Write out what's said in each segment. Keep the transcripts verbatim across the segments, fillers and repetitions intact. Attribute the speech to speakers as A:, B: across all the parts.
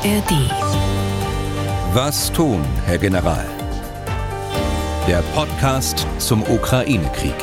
A: A R D.
B: Was tun, Herr General? Der Podcast zum Ukraine-Krieg.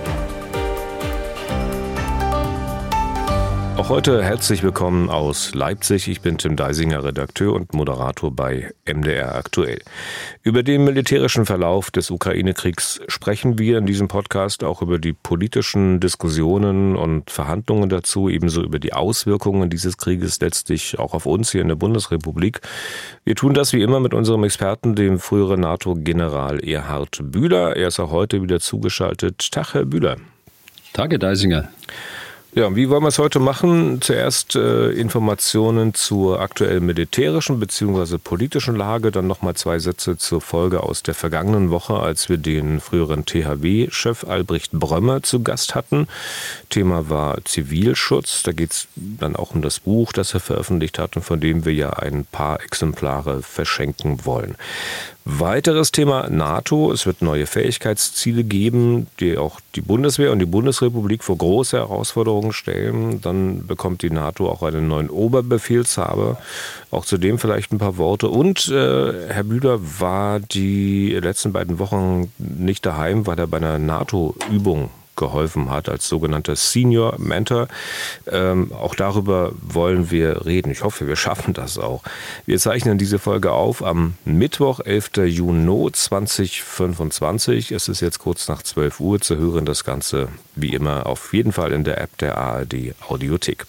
C: Auch heute herzlich willkommen aus Leipzig. Ich bin Tim Deisinger, Redakteur und Moderator bei M D R Aktuell. Über den militärischen Verlauf des Ukraine-Kriegs sprechen wir in diesem Podcast, auch über die politischen Diskussionen und Verhandlungen dazu, ebenso über die Auswirkungen dieses Krieges letztlich auch auf uns hier in der Bundesrepublik. Wir tun das wie immer mit unserem Experten, dem früheren NATO-General Erhard Bühler. Er ist auch heute wieder zugeschaltet. Tag, Herr Bühler.
D: Tag, Herr Deisinger.
C: Ja, wie wollen wir es heute machen? Zuerst äh, Informationen zur aktuellen militärischen bzw. politischen Lage, dann nochmal zwei Sätze zur Folge aus der vergangenen Woche, als wir den früheren T H W-Chef Albrecht Brömmer zu Gast hatten. Thema war Zivilschutz. Da geht es dann auch um das Buch, das er veröffentlicht hat und von dem wir ja ein paar Exemplare verschenken wollen. Weiteres Thema NATO. Es wird neue Fähigkeitsziele geben, die auch die Bundeswehr und die Bundesrepublik vor große Herausforderungen stellen. Dann bekommt die NATO auch einen neuen Oberbefehlshaber. Auch zu dem vielleicht ein paar Worte. Und äh, Herr Bühler war die letzten beiden Wochen nicht daheim, weil er bei einer NATO-Übung geholfen hat als sogenannter Senior Mentor. Ähm, auch darüber wollen wir reden. Ich hoffe, wir schaffen das auch. Wir zeichnen diese Folge auf am Mittwoch, elften Juni zweitausendfünfundzwanzig. Es ist jetzt kurz nach zwölf Uhr zu hören. Das Ganze wie immer auf jeden Fall in der App der A R D Audiothek.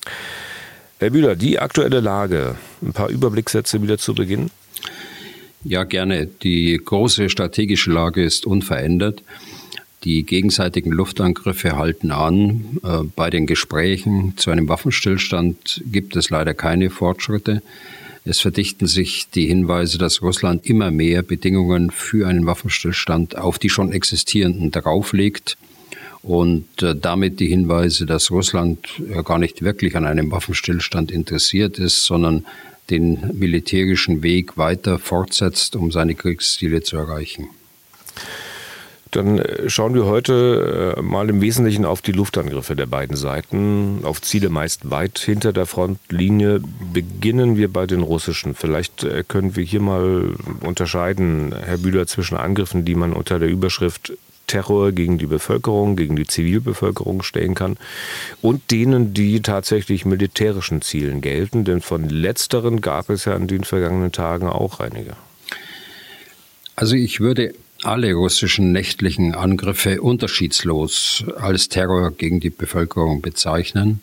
C: Herr Bühler, die aktuelle Lage. Ein paar Überblickssätze wieder zu Beginn.
D: Ja, gerne. Die große strategische Lage ist unverändert. Die gegenseitigen Luftangriffe halten an. Bei den Gesprächen zu einem Waffenstillstand gibt es leider keine Fortschritte. Es verdichten sich die Hinweise, dass Russland immer mehr Bedingungen für einen Waffenstillstand auf die schon existierenden drauflegt. Und damit die Hinweise, dass Russland gar nicht wirklich an einem Waffenstillstand interessiert ist, sondern den militärischen Weg weiter fortsetzt, um seine Kriegsziele zu erreichen.
C: Dann schauen wir heute mal im Wesentlichen auf die Luftangriffe der beiden Seiten, auf Ziele meist weit hinter der Frontlinie. Beginnen wir bei den russischen. Vielleicht können wir hier mal unterscheiden, Herr Bühler, zwischen Angriffen, die man unter der Überschrift Terror gegen die Bevölkerung, gegen die Zivilbevölkerung stellen kann, und denen, die tatsächlich militärischen Zielen gelten. Denn von letzteren gab es ja in den vergangenen Tagen auch einige.
D: Also ich würde alle russischen nächtlichen Angriffe unterschiedslos als Terror gegen die Bevölkerung bezeichnen.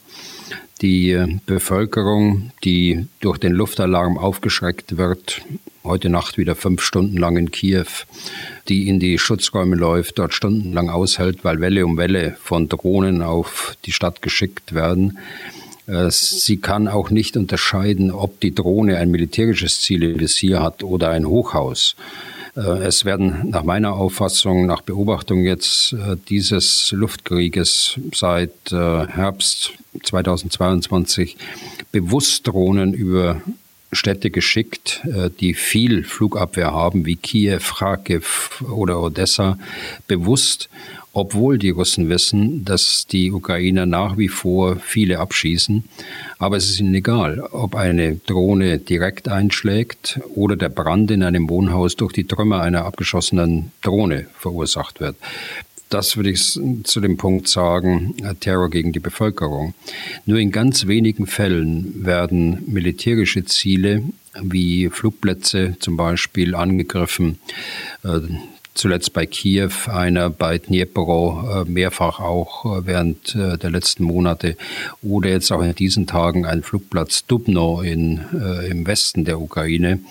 D: Die Bevölkerung, die durch den Luftalarm aufgeschreckt wird, heute Nacht wieder fünf Stunden lang in Kiew, die in die Schutzräume läuft, dort stundenlang aushält, weil Welle um Welle von Drohnen auf die Stadt geschickt werden. Sie kann auch nicht unterscheiden, ob die Drohne ein militärisches Ziel im Visier hat oder ein Hochhaus. Es werden nach meiner Auffassung, nach Beobachtung jetzt dieses Luftkrieges seit Herbst zweitausendzweiundzwanzig bewusst Drohnen über Städte geschickt, die viel Flugabwehr haben, wie Kiew, Kharkiv oder Odessa, bewusst, obwohl die Russen wissen, dass die Ukrainer nach wie vor viele abschießen. Aber es ist ihnen egal, ob eine Drohne direkt einschlägt oder der Brand in einem Wohnhaus durch die Trümmer einer abgeschossenen Drohne verursacht wird. Das würde ich zu dem Punkt sagen, Terror gegen die Bevölkerung. Nur in ganz wenigen Fällen werden militärische Ziele wie Flugplätze zum Beispiel angegriffen. Zuletzt bei Kiew, einer bei Dnipro, mehrfach auch während der letzten Monate. Oder jetzt auch in diesen Tagen ein Flugplatz Dubno in, im Westen der Ukraine,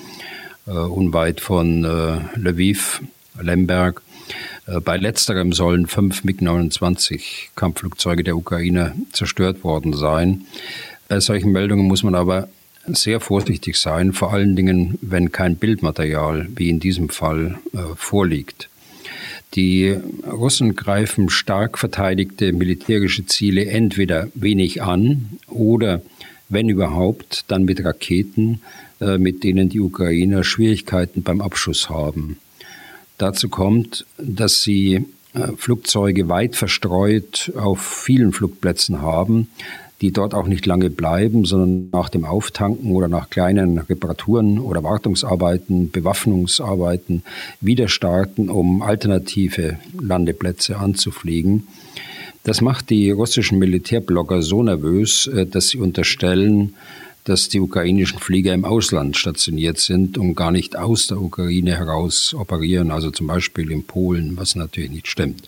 D: unweit von Lviv, Lemberg. Bei letzterem sollen fünf MiG neunundzwanzig Kampfflugzeuge der Ukraine zerstört worden sein. Bei solchen Meldungen muss man aber sehr vorsichtig sein, vor allen Dingen, wenn kein Bildmaterial, wie in diesem Fall, äh, vorliegt. Die Russen greifen stark verteidigte militärische Ziele entweder wenig an oder, wenn überhaupt, dann mit Raketen, äh, mit denen die Ukrainer Schwierigkeiten beim Abschuss haben. Dazu kommt, dass sie äh, Flugzeuge weit verstreut auf vielen Flugplätzen haben, die dort auch nicht lange bleiben, sondern nach dem Auftanken oder nach kleinen Reparaturen oder Wartungsarbeiten, Bewaffnungsarbeiten wieder starten, um alternative Landeplätze anzufliegen. Das macht die russischen Militärblogger so nervös, dass sie unterstellen, dass die ukrainischen Flieger im Ausland stationiert sind und gar nicht aus der Ukraine heraus operieren, also zum Beispiel in Polen, was natürlich nicht stimmt.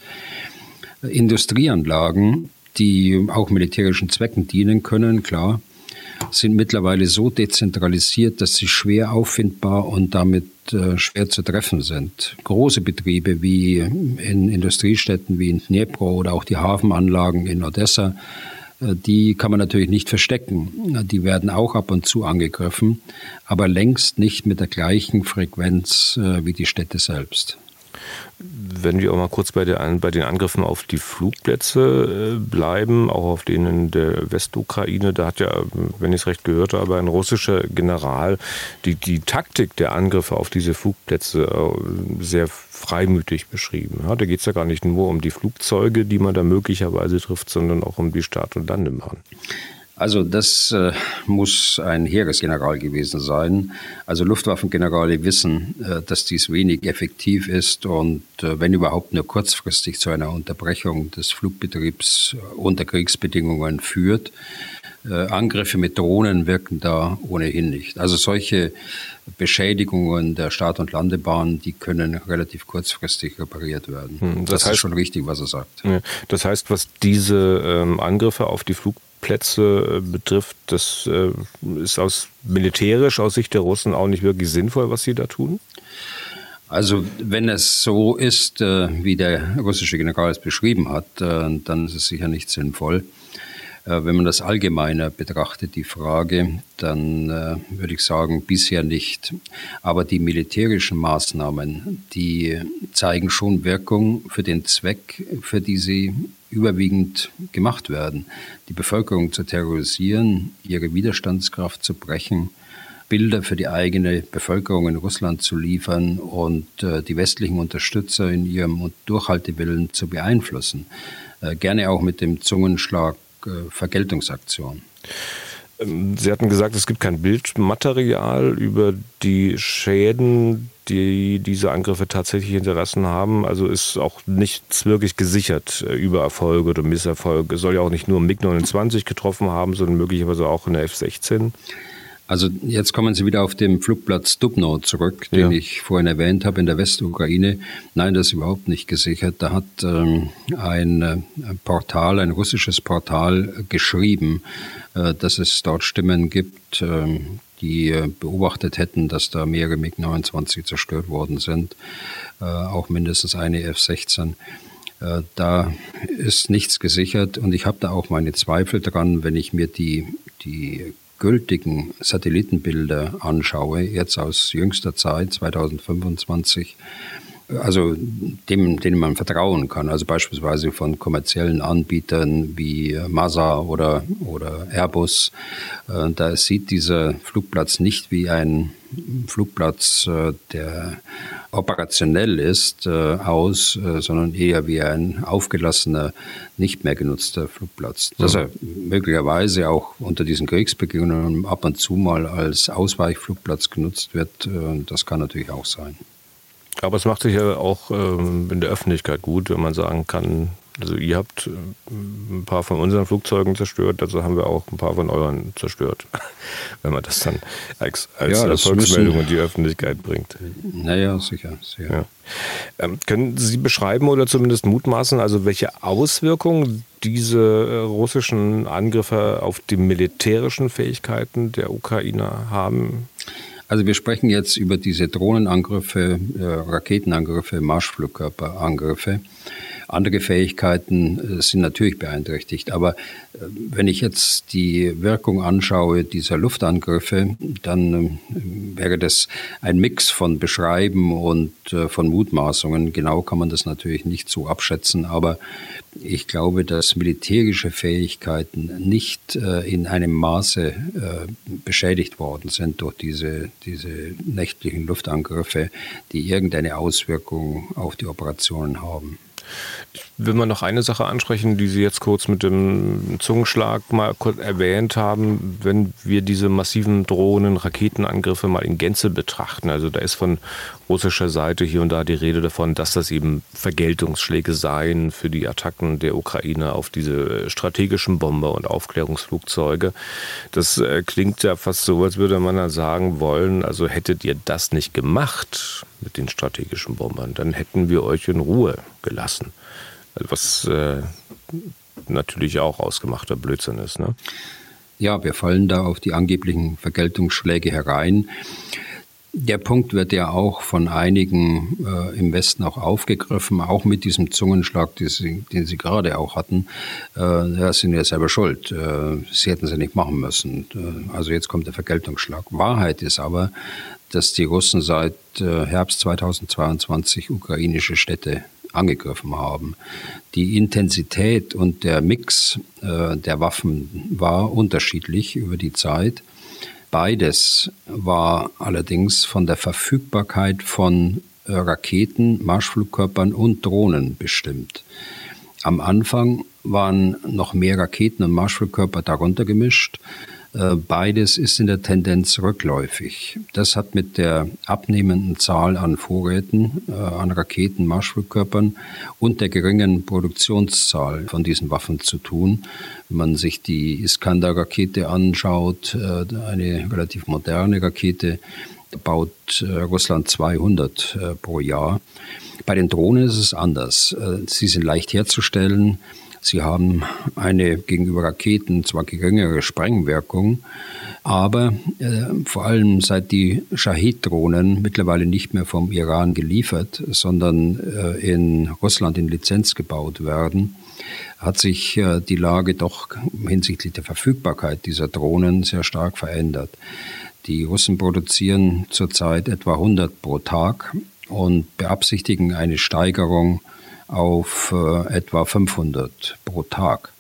D: Industrieanlagen, die auch militärischen Zwecken dienen können, klar, sind mittlerweile so dezentralisiert, dass sie schwer auffindbar und damit äh, schwer zu treffen sind. Große Betriebe wie in Industriestädten wie in Dnipro oder auch die Hafenanlagen in Odessa, äh, die kann man natürlich nicht verstecken. Die werden auch ab und zu angegriffen, aber längst nicht mit der gleichen Frequenz äh, wie die Städte selbst.
C: Wenn wir auch mal kurz bei, der, bei den Angriffen auf die Flugplätze bleiben, auch auf denen der Westukraine, da hat ja, wenn ich es recht gehört habe, ein russischer General die, die Taktik der Angriffe auf diese Flugplätze sehr freimütig beschrieben. Ja, da geht es ja gar nicht nur um die Flugzeuge, die man da möglicherweise trifft, sondern auch um die Start- und Landebahn.
D: Also das äh, muss ein Heeresgeneral gewesen sein. Also Luftwaffengenerale wissen, äh, dass dies wenig effektiv ist und äh, wenn überhaupt nur kurzfristig zu einer Unterbrechung des Flugbetriebs unter Kriegsbedingungen führt. Äh, Angriffe mit Drohnen wirken da ohnehin nicht. Also solche Beschädigungen der Start- und Landebahn, die können relativ kurzfristig repariert werden. Hm, das, das heißt, ist schon richtig, was er sagt.
C: Das heißt, was diese ähm, Angriffe auf die Flugplätze Plätze betrifft, das äh, ist aus militärisch aus Sicht der Russen auch nicht wirklich sinnvoll, was sie da tun?
D: Also wenn es so ist, äh, wie der russische General es beschrieben hat, äh, dann ist es sicher nicht sinnvoll. Äh, wenn man das allgemeiner betrachtet, die Frage, dann äh, würde ich sagen, bisher nicht. Aber die militärischen Maßnahmen, die zeigen schon Wirkung für den Zweck, für die sie überwiegend gemacht werden. Die Bevölkerung zu terrorisieren, ihre Widerstandskraft zu brechen, Bilder für die eigene Bevölkerung in Russland zu liefern und äh, die westlichen Unterstützer in ihrem Durchhaltewillen zu beeinflussen. Äh, gerne auch mit dem Zungenschlag äh, Vergeltungsaktion.
C: Sie hatten gesagt, es gibt kein Bildmaterial über die Schäden, die diese Angriffe tatsächlich hinterlassen haben. Also ist auch nichts wirklich gesichert über Erfolge oder Misserfolge. Es soll ja auch nicht nur MiG neunundzwanzig getroffen haben, sondern möglicherweise auch eine F sechzehn.
D: Also jetzt kommen Sie wieder auf den Flugplatz Dubno zurück, den ja. ich vorhin erwähnt habe in der Westukraine. Nein, das ist überhaupt nicht gesichert. Da hat ähm, ein, ein Portal, ein russisches Portal geschrieben, äh, dass es dort Stimmen gibt, äh, die äh, beobachtet hätten, dass da mehrere MiG neunundzwanzig zerstört worden sind, äh, auch mindestens eine F sechzehn. Äh, da ist nichts gesichert und ich habe da auch meine Zweifel dran, wenn ich mir die, die gültigen Satellitenbilder anschaue, jetzt aus jüngster Zeit, zweitausendfünfundzwanzig, also dem, denen man vertrauen kann, also beispielsweise von kommerziellen Anbietern wie Masa oder, oder Airbus, äh, da sieht dieser Flugplatz nicht wie ein Flugplatz, äh, der operationell ist, äh, aus, äh, sondern eher wie ein aufgelassener, nicht mehr genutzter Flugplatz. Dass er möglicherweise auch unter diesen Kriegsbedingungen ab und zu mal als Ausweichflugplatz genutzt wird, äh, das kann natürlich auch sein.
C: Aber es macht sich ja auch ähm, in der Öffentlichkeit gut, wenn man sagen kann, also ihr habt äh, ein paar von unseren Flugzeugen zerstört, also haben wir auch ein paar von euren zerstört. Wenn man das dann als, als ja, Erfolgsmeldung in die Öffentlichkeit bringt.
D: Naja, sicher. sicher.
C: Ja. Ähm, können Sie beschreiben oder zumindest mutmaßen, also welche Auswirkungen diese äh, russischen Angriffe auf die militärischen Fähigkeiten der Ukrainer haben?
D: Also wir sprechen jetzt über diese Drohnenangriffe, äh, Raketenangriffe, Marschflugkörperangriffe. Andere Fähigkeiten äh, sind natürlich beeinträchtigt. Aber äh, wenn ich jetzt die Wirkung anschaue dieser Luftangriffe, dann äh, wäre das ein Mix von Beschreiben und äh, von Mutmaßungen. Genau kann man das natürlich nicht so abschätzen. Aber ich glaube, dass militärische Fähigkeiten nicht äh, in einem Maße äh, beschädigt worden sind durch diese, diese nächtlichen Luftangriffe, die irgendeine Auswirkung auf die Operationen haben.
C: Ich will mal noch eine Sache ansprechen, die Sie jetzt kurz mit dem Zungenschlag mal kurz erwähnt haben. Wenn wir diese massiven Drohnen, Raketenangriffe mal in Gänze betrachten, also da ist von russischer Seite hier und da die Rede davon, dass das eben Vergeltungsschläge seien für die Attacken der Ukraine auf diese strategischen Bomber und Aufklärungsflugzeuge. Das klingt ja fast so, als würde man dann sagen wollen, also hättet ihr das nicht gemacht mit den strategischen Bombern, dann hätten wir euch in Ruhe gelassen. Was äh, natürlich auch ausgemachter Blödsinn ist, ne?
D: Ja, wir fallen da auf die angeblichen Vergeltungsschläge herein. Der Punkt wird ja auch von einigen äh, im Westen auch aufgegriffen, auch mit diesem Zungenschlag, den Sie, den Sie gerade auch hatten. Äh, ja, sind ja selber schuld. Äh, sie hätten sie nicht machen müssen. Äh, also jetzt kommt der Vergeltungsschlag. Wahrheit ist aber, dass die Russen seit äh, Herbst zweitausendzweiundzwanzig ukrainische Städte angegriffen haben. Die Intensität und der Mix äh, der Waffen war unterschiedlich über die Zeit. Beides war allerdings von der Verfügbarkeit von äh, Raketen, Marschflugkörpern und Drohnen bestimmt. Am Anfang waren noch mehr Raketen und Marschflugkörper darunter gemischt. Beides ist in der Tendenz rückläufig. Das hat mit der abnehmenden Zahl an Vorräten, äh, an Raketen, Marschflugkörpern und der geringen Produktionszahl von diesen Waffen zu tun. Wenn man sich die Iskander-Rakete anschaut, äh, eine relativ moderne Rakete, baut äh, Russland zweihundert äh, pro Jahr. Bei den Drohnen ist es anders. Äh, sie sind leicht herzustellen. Sie haben eine gegenüber Raketen zwar geringere Sprengwirkung, aber äh, vor allem seit die Shahid-Drohnen mittlerweile nicht mehr vom Iran geliefert, sondern äh, in Russland in Lizenz gebaut werden, hat sich äh, die Lage doch hinsichtlich der Verfügbarkeit dieser Drohnen sehr stark verändert. Die Russen produzieren zurzeit etwa hundert pro Tag und beabsichtigen eine Steigerung auf äh, etwa fünfhundert pro Tag.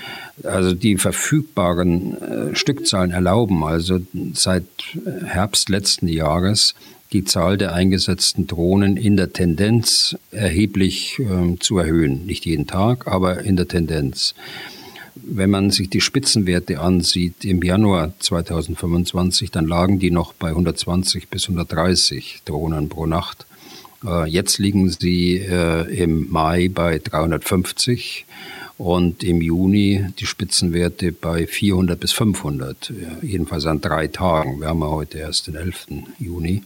D: Also die verfügbaren äh, Stückzahlen erlauben also seit Herbst letzten Jahres die Zahl der eingesetzten Drohnen in der Tendenz erheblich äh, zu erhöhen. Nicht jeden Tag, aber in der Tendenz. Wenn man sich die Spitzenwerte ansieht im Januar zweitausendfünfundzwanzig, dann lagen die noch bei hundertzwanzig bis hundertdreißig Drohnen pro Nacht. Jetzt liegen sie äh, im Mai bei dreihundertfünfzig und im Juni die Spitzenwerte bei vierhundert bis fünfhundert, jedenfalls an drei Tagen. Wir haben ja heute erst den elften Juni.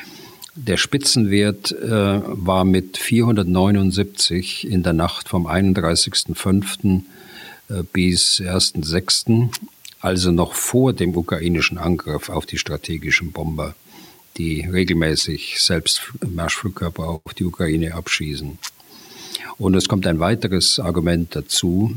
D: Der Spitzenwert äh, war mit vierhundertneunundsiebzig in der Nacht vom einunddreißigsten fünften äh, bis ersten sechsten, also noch vor dem ukrainischen Angriff auf die strategischen Bomber, die regelmäßig selbst Marschflugkörper auf die Ukraine abschießen. Und es kommt ein weiteres Argument dazu,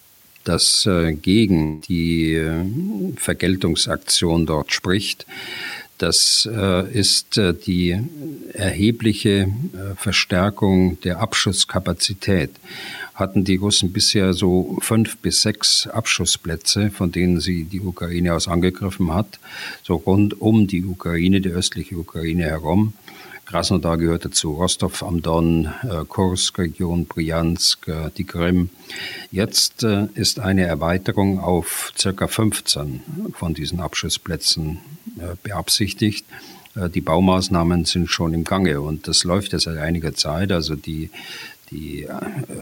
D: das äh, gegen die äh, Vergeltungsaktion dort spricht. Das äh, ist äh, die erhebliche äh, Verstärkung der Abschusskapazität. Hatten die Russen bisher so fünf bis sechs Abschussplätze, von denen sie die Ukraine aus angegriffen hat, so rund um die Ukraine, die östliche Ukraine herum. Krasnodar gehört dazu, Rostov am Don, äh, Kursk-Region, Bryansk, äh, die Krim. Jetzt äh, ist eine Erweiterung auf circa fünfzehn von diesen Abschussplätzen äh, beabsichtigt. Äh, die Baumaßnahmen sind schon im Gange und das läuft ja seit einiger Zeit. Also die, die äh,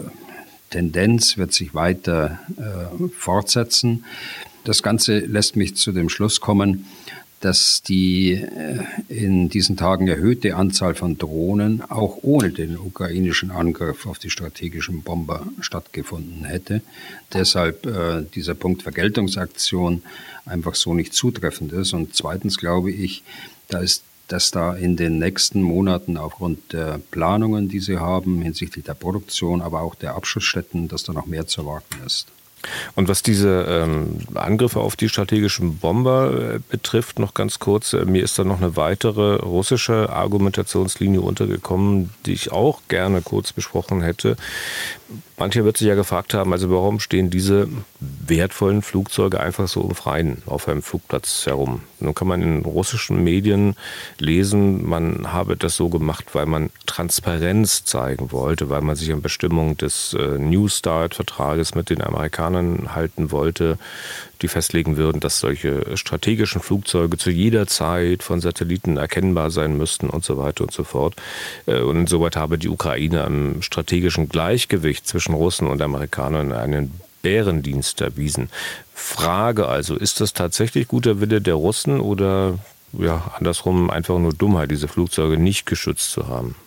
D: Tendenz wird sich weiter äh, fortsetzen. Das Ganze lässt mich zu dem Schluss kommen, dass die äh, in diesen Tagen erhöhte Anzahl von Drohnen auch ohne den ukrainischen Angriff auf die strategischen Bomber stattgefunden hätte. Deshalb äh, dieser Punkt Vergeltungsaktion einfach so nicht zutreffend ist. Und zweitens glaube ich, da ist dass da in den nächsten Monaten aufgrund der Planungen, die sie haben, hinsichtlich der Produktion, aber auch der Abschussstätten, dass da noch mehr zu erwarten ist.
C: Und was diese ähm, Angriffe auf die strategischen Bomber äh, betrifft, noch ganz kurz, äh, mir ist da noch eine weitere russische Argumentationslinie untergekommen, die ich auch gerne kurz besprochen hätte. Manche wird sich ja gefragt haben, also warum stehen diese wertvollen Flugzeuge einfach so im Freien auf einem Flugplatz herum? Nun kann man in russischen Medien lesen, man habe das so gemacht, weil man Transparenz zeigen wollte, weil man sich an Bestimmungen des äh, New Start-Vertrages mit den Amerikanern halten wollte, die festlegen würden, dass solche strategischen Flugzeuge zu jeder Zeit von Satelliten erkennbar sein müssten und so weiter und so fort. Und insoweit habe die Ukraine am strategischen Gleichgewicht zwischen Russen und Amerikanern einen Bärendienst erwiesen. Frage also, ist das tatsächlich guter Wille der Russen oder ja, andersrum einfach nur Dummheit, diese Flugzeuge nicht geschützt zu haben?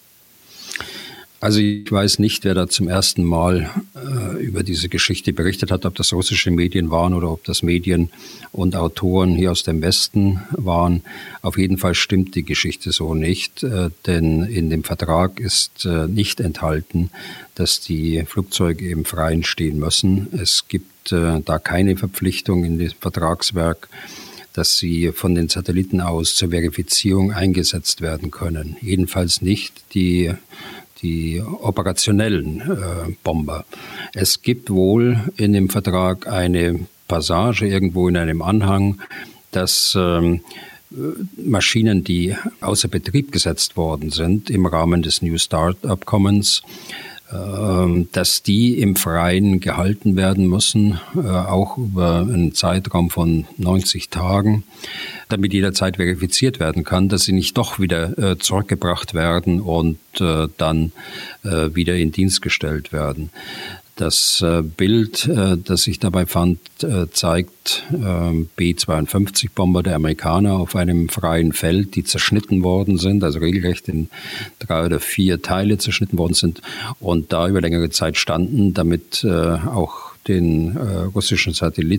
D: Also ich weiß nicht, wer da zum ersten Mal äh, über diese Geschichte berichtet hat, ob das russische Medien waren oder ob das Medien und Autoren hier aus dem Westen waren. Auf jeden Fall stimmt die Geschichte so nicht, äh, denn in dem Vertrag ist äh, nicht enthalten, dass die Flugzeuge im Freien stehen müssen. Es gibt äh, da keine Verpflichtung in dem Vertragswerk, dass sie von den Satelliten aus zur Verifizierung eingesetzt werden können. Jedenfalls nicht die die operationellen äh, Bomber. Es gibt wohl in dem Vertrag eine Passage irgendwo in einem Anhang, dass ähm, Maschinen, die außer Betrieb gesetzt worden sind im Rahmen des New Start-Abkommens, äh, dass die im Freien gehalten werden müssen, äh, auch über einen Zeitraum von neunzig Tagen, damit jederzeit verifiziert werden kann, dass sie nicht doch wieder äh, zurückgebracht werden und äh, dann äh, wieder in Dienst gestellt werden. Das äh, Bild, äh, das ich dabei fand, äh, zeigt äh, B zweiundfünfzig Bomber der Amerikaner auf einem freien Feld, die zerschnitten worden sind, also regelrecht in drei oder vier Teile zerschnitten worden sind und da über längere Zeit standen, damit äh, auch den äh, russischen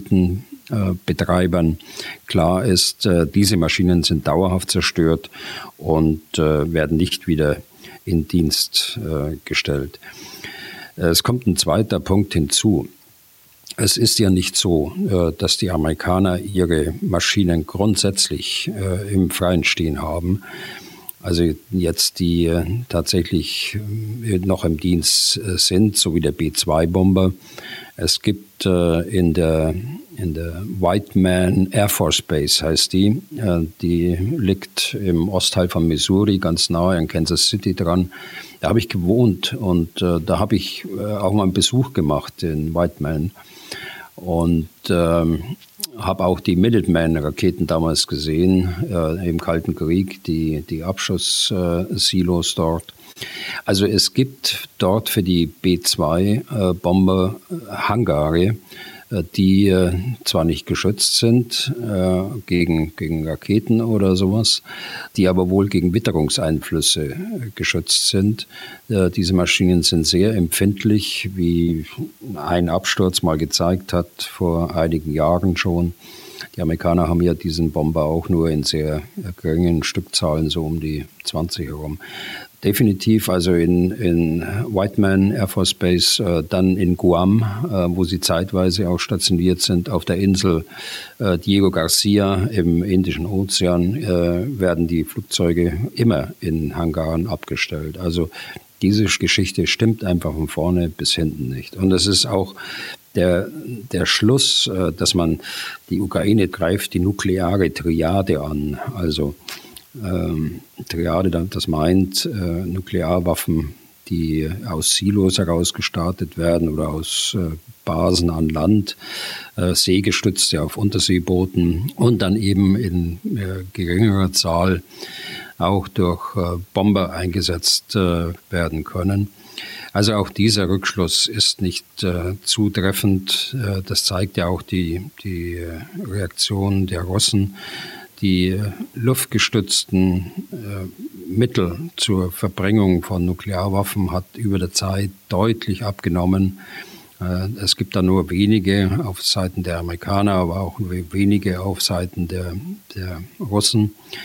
D: Satellitenbetreibern klar ist, äh, diese Maschinen sind dauerhaft zerstört und äh, werden nicht wieder in Dienst äh, gestellt. Es kommt ein zweiter Punkt hinzu. Es ist ja nicht so, äh, dass die Amerikaner ihre Maschinen grundsätzlich äh, im Freien stehen haben. Also jetzt die äh, tatsächlich äh, noch im Dienst äh, sind, so wie der B zwei Bomber. Es gibt äh, in der in der Whiteman Air Force Base, heißt die, äh, die liegt im Ostteil von Missouri, ganz nahe an Kansas City dran. Da habe ich gewohnt und äh, da habe ich äh, auch mal einen Besuch gemacht in Whiteman und ähm, habe auch die Minuteman-Raketen damals gesehen, äh, im Kalten Krieg, die, die Abschusssilos dort. Also es gibt dort für die B zwei Bomber Hangare, die äh, zwar nicht geschützt sind äh, gegen, gegen Raketen oder sowas, die aber wohl gegen Witterungseinflüsse äh, geschützt sind. Äh, diese Maschinen sind sehr empfindlich, wie ein Absturz mal gezeigt hat, vor einigen Jahren schon. Die Amerikaner haben ja diesen Bomber auch nur in sehr geringen Stückzahlen, so um die zwanzig herum. Definitiv, also in, in Whiteman Air Force Base, äh, dann in Guam, äh, wo sie zeitweise auch stationiert sind, auf der Insel äh, Diego Garcia im Indischen Ozean, äh, werden die Flugzeuge immer in Hangaren abgestellt. Also diese Geschichte stimmt einfach von vorne bis hinten nicht. Und es ist auch der, der Schluss, äh, dass man, die Ukraine greift die nukleare Triade an, also Ähm, Triade, das meint äh, Nuklearwaffen, die aus Silos heraus gestartet werden oder aus äh, Basen an Land, äh, seegestützte auf Unterseebooten und dann eben in äh, geringerer Zahl auch durch äh, Bomber eingesetzt äh, werden können. Also auch dieser Rückschluss ist nicht äh, zutreffend. Äh, das zeigt ja auch die, die Reaktion der Russen. Die luftgestützten äh, Mittel zur Verbringung von Nuklearwaffen hat über der Zeit deutlich abgenommen. Äh, es gibt da nur wenige auf Seiten der Amerikaner, aber auch nur wenige auf Seiten der, der Russen.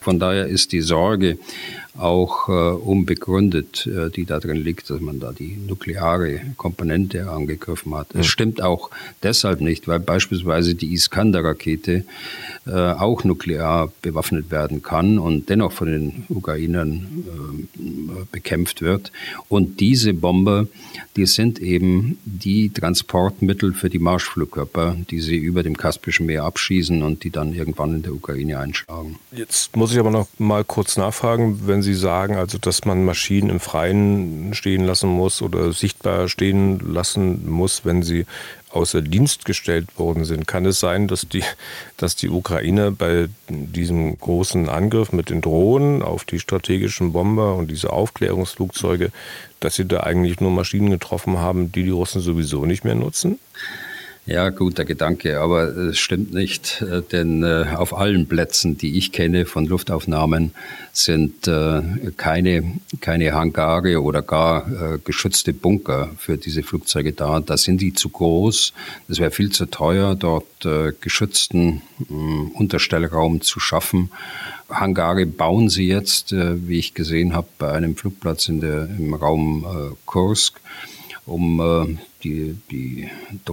D: Von daher ist die Sorge auch äh, unbegründet, äh, die da drin liegt, dass man da die nukleare Komponente angegriffen hat. Es mhm. stimmt auch deshalb nicht, weil beispielsweise die Iskander-Rakete äh, auch nuklear bewaffnet werden kann und dennoch von den Ukrainern äh, bekämpft wird. Und diese Bomber, die sind eben die Transportmittel für die Marschflugkörper, die sie über dem Kaspischen Meer abschießen und die dann irgendwann in der Ukraine einschlagen.
C: Jetzt muss ich aber noch mal kurz nachfragen, wenn Sie sagen, also dass man Maschinen im Freien stehen lassen muss oder sichtbar stehen lassen muss, wenn sie außer Dienst gestellt worden sind. Kann es sein, dass die, dass die Ukrainer bei diesem großen Angriff mit den Drohnen auf die strategischen Bomber und diese Aufklärungsflugzeuge, dass sie da eigentlich nur Maschinen getroffen haben, die die Russen sowieso nicht mehr nutzen?
D: Ja, guter Gedanke, aber es stimmt nicht, denn auf allen Plätzen, die ich kenne von Luftaufnahmen, sind keine, keine Hangare oder gar geschützte Bunker für diese Flugzeuge da. Da sind die zu groß. Es wäre viel zu teuer, dort geschützten Unterstellraum zu schaffen. Hangare bauen sie jetzt, wie ich gesehen habe, bei einem Flugplatz in der, im Raum Kursk, um äh, die, die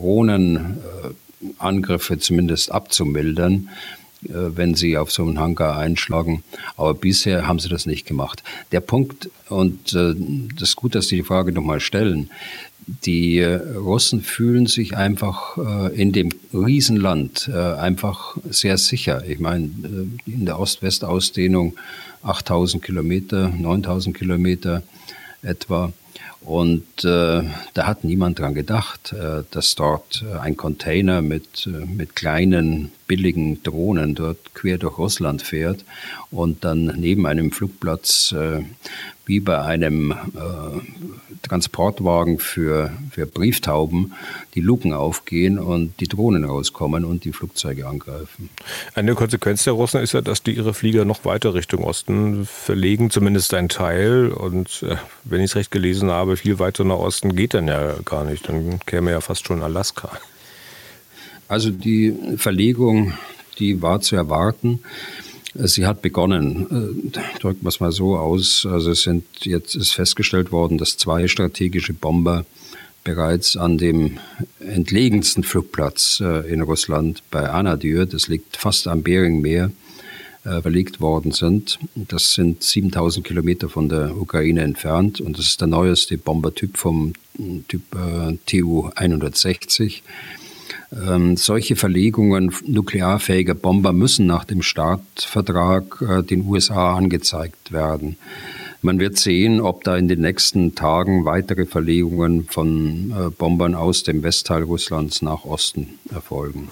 D: Drohnenangriffe äh, zumindest abzumildern, äh, wenn sie auf so einen Hangar einschlagen. Aber bisher haben sie das nicht gemacht. Der Punkt, und äh, das ist gut, dass Sie die Frage nochmal stellen, die äh, Russen fühlen sich einfach äh, in dem Riesenland äh, einfach sehr sicher. Ich meine, äh, in der Ost-West-Ausdehnung achttausend Kilometer, neuntausend Kilometer etwa. Und äh, da hat niemand dran gedacht, äh, dass dort äh, ein Container mit, äh, mit kleinen, billigen Drohnen dort quer durch Russland fährt und dann neben einem Flugplatz äh, wie bei einem äh, Transportwagen für, für Brieftauben die Luken aufgehen und die Drohnen rauskommen und die Flugzeuge angreifen.
C: Eine Konsequenz der Russen ist ja, dass die ihre Flieger noch weiter Richtung Osten verlegen, zumindest ein Teil. Und äh, wenn ich es recht gelesen habe, viel weiter nach Osten geht dann ja gar nicht. Dann käme ja fast schon Alaska.
D: Also die Verlegung, die war zu erwarten. Sie hat begonnen, drücken wir es mal so aus. Also es sind jetzt ist festgestellt worden, dass zwei strategische Bomber bereits an dem entlegensten Flugplatz in Russland bei Anadyr, das liegt fast am Beringmeer, verlegt worden sind. Das sind siebentausend Kilometer von der Ukraine entfernt und das ist der neueste Bombertyp vom Typ T U hundertsechzig. Ähm, solche Verlegungen nuklearfähiger Bomber müssen nach dem Startvertrag äh, den U S A angezeigt werden. Man wird sehen, ob da in den nächsten Tagen weitere Verlegungen von äh, Bombern aus dem Westteil Russlands nach Osten erfolgen.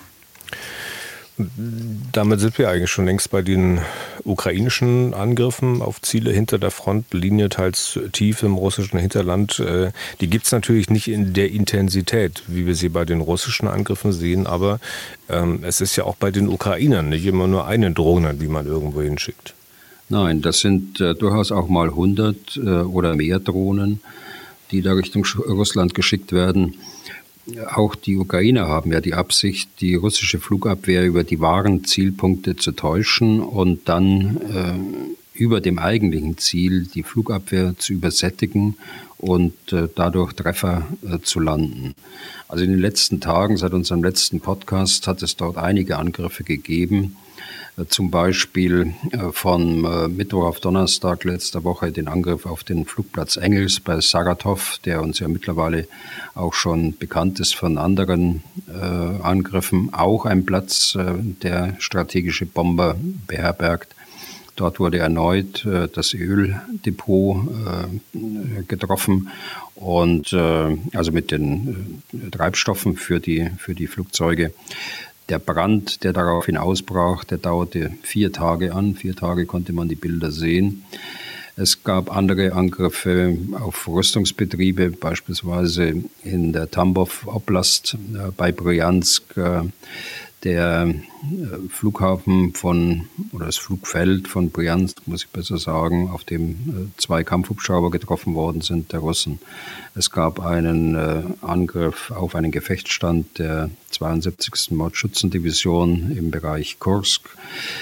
C: Damit sind wir eigentlich schon längst bei den ukrainischen Angriffen auf Ziele hinter der Frontlinie, teils tief im russischen Hinterland. Die gibt es natürlich nicht in der Intensität, wie wir sie bei den russischen Angriffen sehen, aber ähm, es ist ja auch bei den Ukrainern nicht immer nur eine Drohne, die man irgendwo hinschickt.
D: Nein, das sind äh, durchaus auch mal hundert äh, oder mehr Drohnen, die da Richtung Russland geschickt werden. Auch die Ukrainer haben ja die Absicht, die russische Flugabwehr über die wahren Zielpunkte zu täuschen und dann äh, über dem eigentlichen Ziel die Flugabwehr zu übersättigen und äh, dadurch Treffer äh, zu landen. Also in den letzten Tagen, seit unserem letzten Podcast, hat es dort einige Angriffe gegeben. Zum Beispiel von Mittwoch auf Donnerstag letzter Woche den Angriff auf den Flugplatz Engels bei Saratow, der uns ja mittlerweile auch schon bekannt ist von anderen äh, Angriffen. Auch ein Platz, äh, der strategische Bomber beherbergt. Dort wurde erneut äh, das Öldepot äh, getroffen und äh, also mit den äh, Treibstoffen für die, für die Flugzeuge. Der Brand, der daraufhin ausbrach, der dauerte vier Tage an. Vier Tage konnte man die Bilder sehen. Es gab andere Angriffe auf Rüstungsbetriebe, beispielsweise in der Tambov Oblast äh, bei Bryansk. Äh, der äh, Flughafen von, oder das Flugfeld von Bryansk, muss ich besser sagen, auf dem äh, zwei Kampfhubschrauber getroffen worden sind, der Russen. Es gab einen äh, Angriff auf einen Gefechtsstand der zweiundsiebzigsten Mordschützendivision im Bereich Kursk.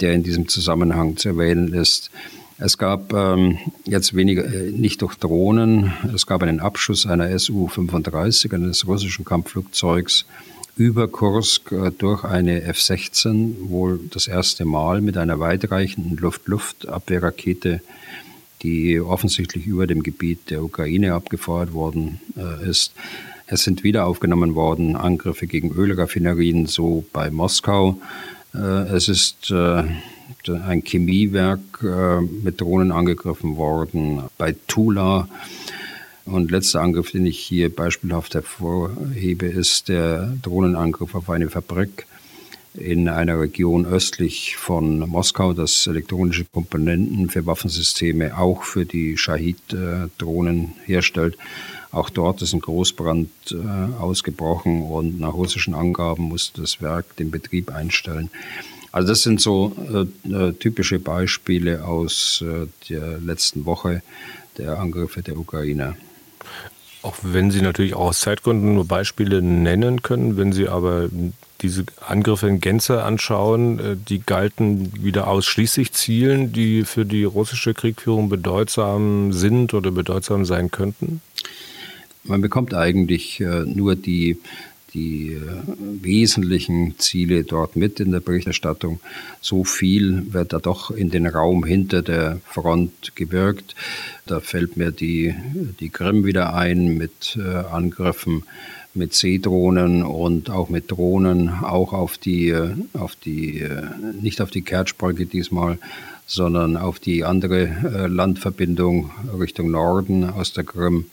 D: der in diesem Zusammenhang zu erwähnen ist. Es gab ähm, jetzt weniger, äh, nicht durch Drohnen, es gab einen Abschuss einer S U fünfunddreißig, eines russischen Kampfflugzeugs, über Kursk äh, durch eine F sechzehn, wohl das erste Mal mit einer weitreichenden Luft-Luft-Abwehrrakete, die offensichtlich über dem Gebiet der Ukraine abgefeuert worden äh, ist. Es sind wieder aufgenommen worden Angriffe gegen Ölraffinerien, so bei Moskau. Äh, es ist äh, ein Chemiewerk äh, mit Drohnen angegriffen worden, bei Tula. Und letzter Angriff, den ich hier beispielhaft hervorhebe, ist der Drohnenangriff auf eine Fabrik in einer Region östlich von Moskau, das elektronische Komponenten für Waffensysteme auch für die Shahid-Drohnen herstellt. Auch dort ist ein Großbrand äh, ausgebrochen und nach russischen Angaben musste das Werk den Betrieb einstellen. Also das sind so äh, typische Beispiele aus äh, der letzten Woche der Angriffe der Ukrainer.
C: Auch wenn Sie natürlich auch aus Zeitgründen nur Beispiele nennen können, wenn Sie aber diese Angriffe in Gänze anschauen, die galten wieder ausschließlich Zielen, die für die russische Kriegführung bedeutsam sind oder bedeutsam sein könnten?
D: Man bekommt eigentlich nur die die wesentlichen Ziele dort mit in der Berichterstattung. So viel wird da doch in den Raum hinter der Front gewirkt. Da fällt mir die, die Krim wieder ein mit äh, Angriffen mit Seedrohnen und auch mit Drohnen, auch auf die, auf die nicht auf die Kertschbrücke diesmal, sondern auf die andere äh, Landverbindung Richtung Norden aus der Krim,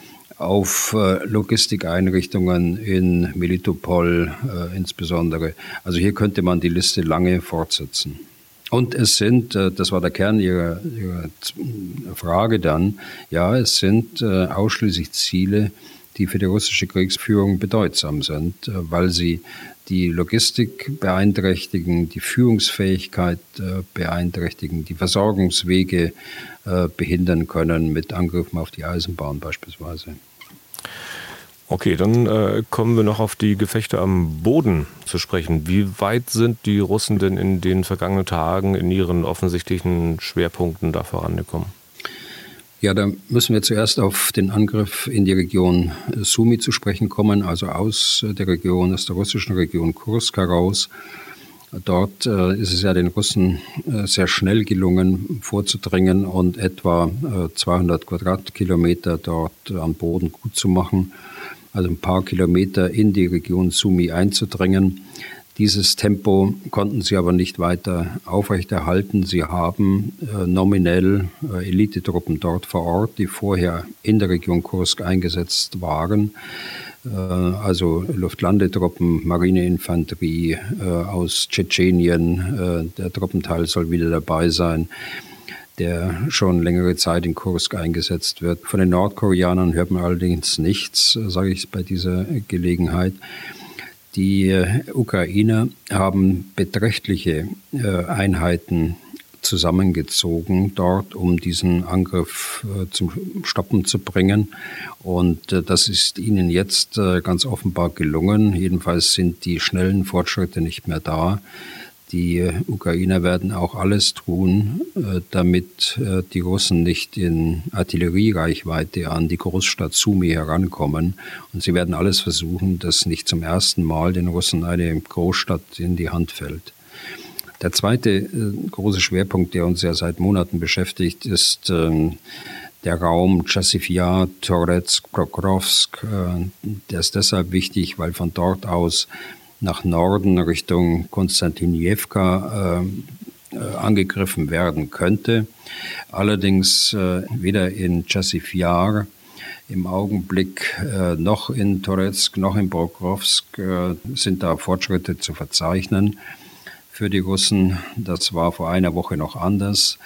D: auf äh, Logistikeinrichtungen in Melitopol äh, insbesondere. Also hier könnte man die Liste lange fortsetzen. Und es sind, äh, das war der Kern Ihrer, Ihrer Frage dann, ja, es sind äh, ausschließlich Ziele, die für die russische Kriegsführung bedeutsam sind, äh, weil sie die Logistik beeinträchtigen, die Führungsfähigkeit äh, beeinträchtigen, die Versorgungswege äh, behindern können mit Angriffen auf die Eisenbahn beispielsweise.
C: Okay, dann äh, kommen wir noch auf die Gefechte am Boden zu sprechen. Wie weit sind die Russen denn in den vergangenen Tagen in ihren offensichtlichen Schwerpunkten da vorangekommen?
D: Ja, da müssen wir zuerst auf den Angriff in die Region Sumy zu sprechen kommen, also aus der Region, aus der russischen Region Kursk heraus. Dort äh, ist es ja den Russen äh, sehr schnell gelungen, vorzudringen und etwa äh, zweihundert Quadratkilometer dort äh, an Boden gut zu machen, also ein paar Kilometer in die Region Sumy einzudringen. Dieses Tempo konnten sie aber nicht weiter aufrechterhalten. Sie haben äh, nominell äh, Elitetruppen dort vor Ort, die vorher in der Region Kursk eingesetzt waren. Äh, also Luftlandetruppen, Marineinfanterie äh, aus Tschetschenien. Äh, der Truppenteil soll wieder dabei sein, der schon längere Zeit in Kursk eingesetzt wird. Von den Nordkoreanern hört man allerdings nichts, äh, sage ich bei dieser Gelegenheit. Die Ukrainer haben beträchtliche äh, Einheiten zusammengezogen dort, um diesen Angriff äh, zum Stoppen zu bringen. Und äh, das ist ihnen jetzt äh, ganz offenbar gelungen. Jedenfalls sind die schnellen Fortschritte nicht mehr da. Die Ukrainer werden auch alles tun, äh, damit äh, die Russen nicht in Artilleriereichweite an die Großstadt Sumy herankommen. Und sie werden alles versuchen, dass nicht zum ersten Mal den Russen eine Großstadt in die Hand fällt. Der zweite äh, große Schwerpunkt, der uns ja seit Monaten beschäftigt, ist äh, der Raum Chassiv Yar, Toretsk, Pokrovsk. Äh, der ist deshalb wichtig, weil von dort aus nach Norden Richtung Konstantinivka äh, äh, angegriffen werden könnte. Allerdings äh, weder in Chassiv Yar im Augenblick äh, noch in Toretsk noch in Pokrovsk äh, sind da Fortschritte zu verzeichnen für die Russen. Das war vor einer Woche noch anders.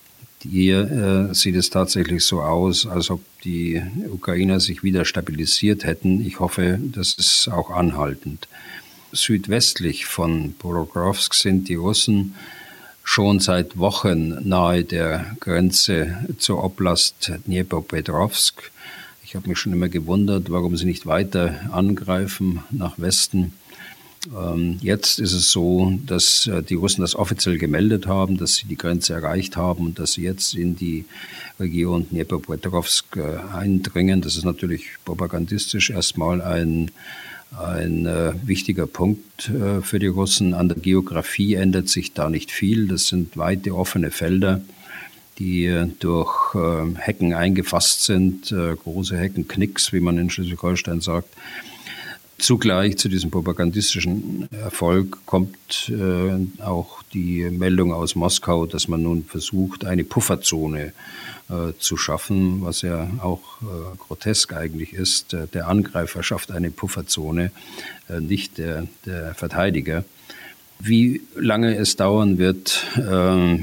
D: Hier äh, sieht es tatsächlich so aus, als ob die Ukrainer sich wieder stabilisiert hätten. Ich hoffe, das ist auch anhaltend. Südwestlich von Pokrovsk sind die Russen schon seit Wochen nahe der Grenze zur Oblast Dnipropetrovsk. Ich habe mich schon immer gewundert, warum sie nicht weiter angreifen nach Westen. Jetzt ist es so, dass die Russen das offiziell gemeldet haben, dass sie die Grenze erreicht haben und dass sie jetzt in die Region Dnepropetrovsk eindringen. Das ist natürlich propagandistisch erstmal ein, ein äh, wichtiger Punkt äh, für die Russen. An der Geografie ändert sich da nicht viel. Das sind weite offene Felder, die äh, durch äh, Hecken eingefasst sind, äh, große Heckenknicks, wie man in Schleswig-Holstein sagt. Zugleich zu diesem propagandistischen Erfolg kommt äh, auch die Meldung aus Moskau, dass man nun versucht, eine Pufferzone äh, zu schaffen, was ja auch äh, grotesk eigentlich ist. Der Angreifer schafft eine Pufferzone, äh, nicht der, der Verteidiger. Wie lange es dauern wird, äh,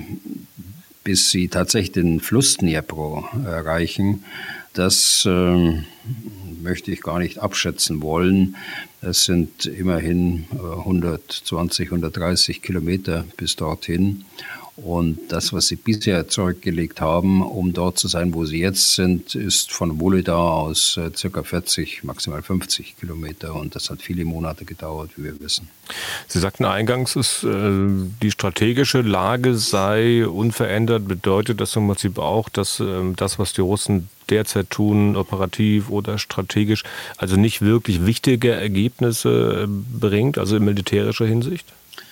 D: bis sie tatsächlich den Fluss Dnipro erreichen, das äh, möchte ich gar nicht abschätzen wollen. Es sind immerhin hundertzwanzig, hundertdreißig Kilometer bis dorthin. Und das, was sie bisher zurückgelegt haben, um dort zu sein, wo sie jetzt sind, ist von Wolodar aus äh, circa vierzig, maximal fünfzig Kilometer. Und das hat viele Monate gedauert, wie wir wissen.
C: Sie sagten eingangs, ist, äh, die strategische Lage sei unverändert. Bedeutet das im Prinzip auch, dass äh, das, was die Russen derzeit tun, operativ oder strategisch, also nicht wirklich wichtige Ergebnisse bringt, also in militärischer Hinsicht?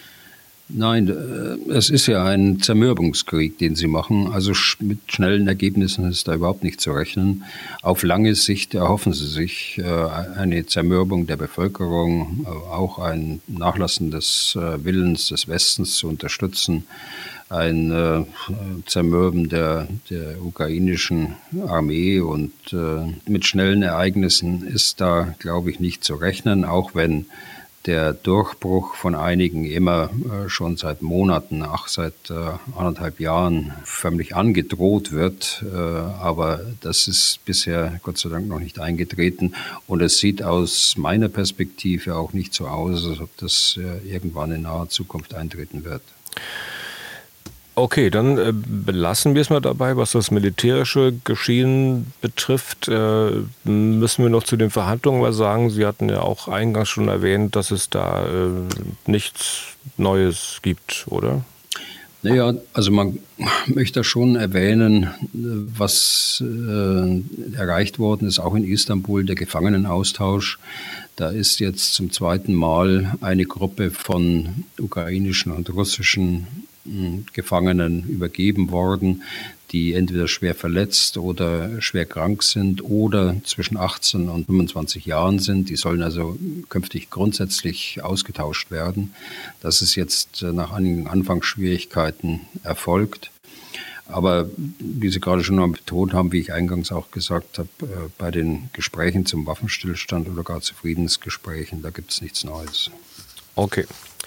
D: Nein, es ist ja ein Zermürbungskrieg, den sie machen. Also mit schnellen Ergebnissen ist da überhaupt nicht zu rechnen. Auf lange Sicht erhoffen sie sich eine Zermürbung der Bevölkerung, auch ein Nachlassen des Willens des Westens zu unterstützen, ein Zermürben der, der ukrainischen Armee. Und mit schnellen Ereignissen ist da, glaube ich, nicht zu rechnen, auch wenn der Durchbruch von einigen immer äh, schon seit Monaten, ach seit äh, anderthalb Jahren förmlich angedroht wird. Äh, aber das ist bisher Gott sei Dank noch nicht eingetreten. Und es sieht aus meiner Perspektive auch nicht so aus, als ob das äh, irgendwann in naher Zukunft eintreten wird.
C: Okay, dann äh, belassen wir es mal dabei. Was das militärische Geschehen betrifft, äh, müssen wir noch zu den Verhandlungen was sagen. Sie hatten ja auch eingangs schon erwähnt, dass es da äh, nichts Neues gibt, oder?
D: Naja, also man möchte schon erwähnen, was äh, erreicht worden ist, auch in Istanbul, der Gefangenenaustausch. Da ist jetzt zum zweiten Mal eine Gruppe von ukrainischen und russischen Gefangenen übergeben worden, die entweder schwer verletzt oder schwer krank sind oder zwischen achtzehn und fünfundzwanzig Jahren sind. Die sollen also künftig grundsätzlich ausgetauscht werden. Das ist jetzt nach einigen Anfangsschwierigkeiten erfolgt. Aber wie Sie gerade schon mal betont haben, wie ich eingangs auch gesagt habe, bei den Gesprächen zum Waffenstillstand oder gar zu Friedensgesprächen, da gibt es nichts Neues.
C: Okay.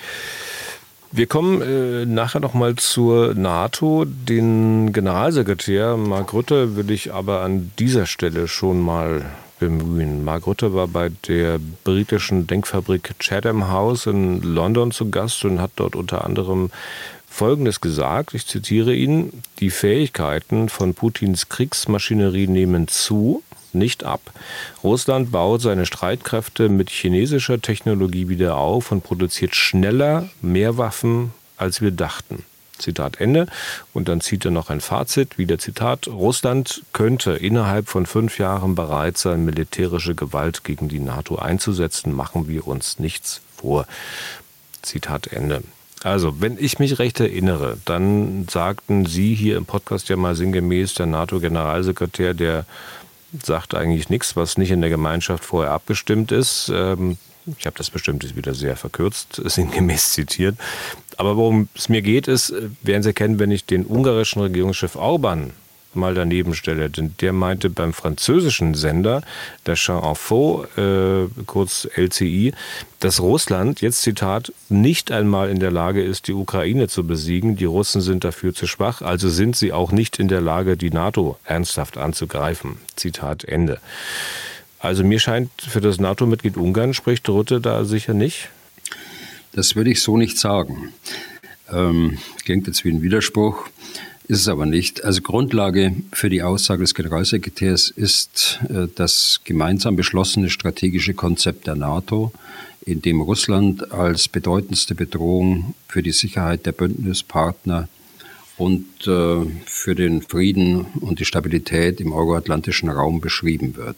C: Wir kommen äh, nachher noch mal zur NATO. Den Generalsekretär Mark Rutte will ich aber an dieser Stelle schon mal bemühen. Mark Rutte war bei der britischen Denkfabrik Chatham House in London zu Gast und hat dort unter anderem Folgendes gesagt, ich zitiere ihn: Die Fähigkeiten von Putins Kriegsmaschinerie nehmen zu, nicht ab. Russland baut seine Streitkräfte mit chinesischer Technologie wieder auf und produziert schneller mehr Waffen, als wir dachten. Zitat Ende. Und dann zieht er noch ein Fazit, wieder Zitat: Russland könnte innerhalb von fünf Jahren bereit sein, militärische Gewalt gegen die NATO einzusetzen. Machen wir uns nichts vor. Zitat Ende. Also, wenn ich mich recht erinnere, dann sagten Sie hier im Podcast ja mal sinngemäß, der NATO-Generalsekretär, der sagt eigentlich nichts, was nicht in der Gemeinschaft vorher abgestimmt ist. Ich habe das bestimmt jetzt wieder sehr verkürzt, sinngemäß zitiert. Aber worum es mir geht, ist, werden Sie erkennen, wenn ich den ungarischen Regierungschef Orban mal daneben stelle. Denn der meinte beim französischen Sender, der Champ Info, äh, kurz L C I, dass Russland, jetzt Zitat, nicht einmal in der Lage ist, die Ukraine zu besiegen. Die Russen sind dafür zu schwach, also sind sie auch nicht in der Lage, die NATO ernsthaft anzugreifen. Zitat Ende. Also mir scheint, für das NATO-Mitglied Ungarn spricht Rutte da sicher nicht.
D: Das würde ich so nicht sagen. Ähm, klingt jetzt wie ein Widerspruch. Ist es aber nicht. Also Grundlage für die Aussage des Generalsekretärs ist äh, das gemeinsam beschlossene strategische Konzept der NATO, in dem Russland als bedeutendste Bedrohung für die Sicherheit der Bündnispartner und äh, für den Frieden und die Stabilität im euroatlantischen Raum beschrieben wird.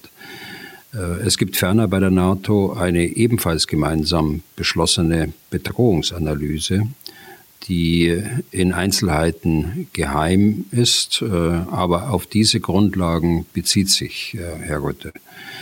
D: Äh, es gibt ferner bei der NATO eine ebenfalls gemeinsam beschlossene Bedrohungsanalyse, die in Einzelheiten geheim ist, äh, aber auf diese Grundlagen bezieht sich äh, Herr Rutte.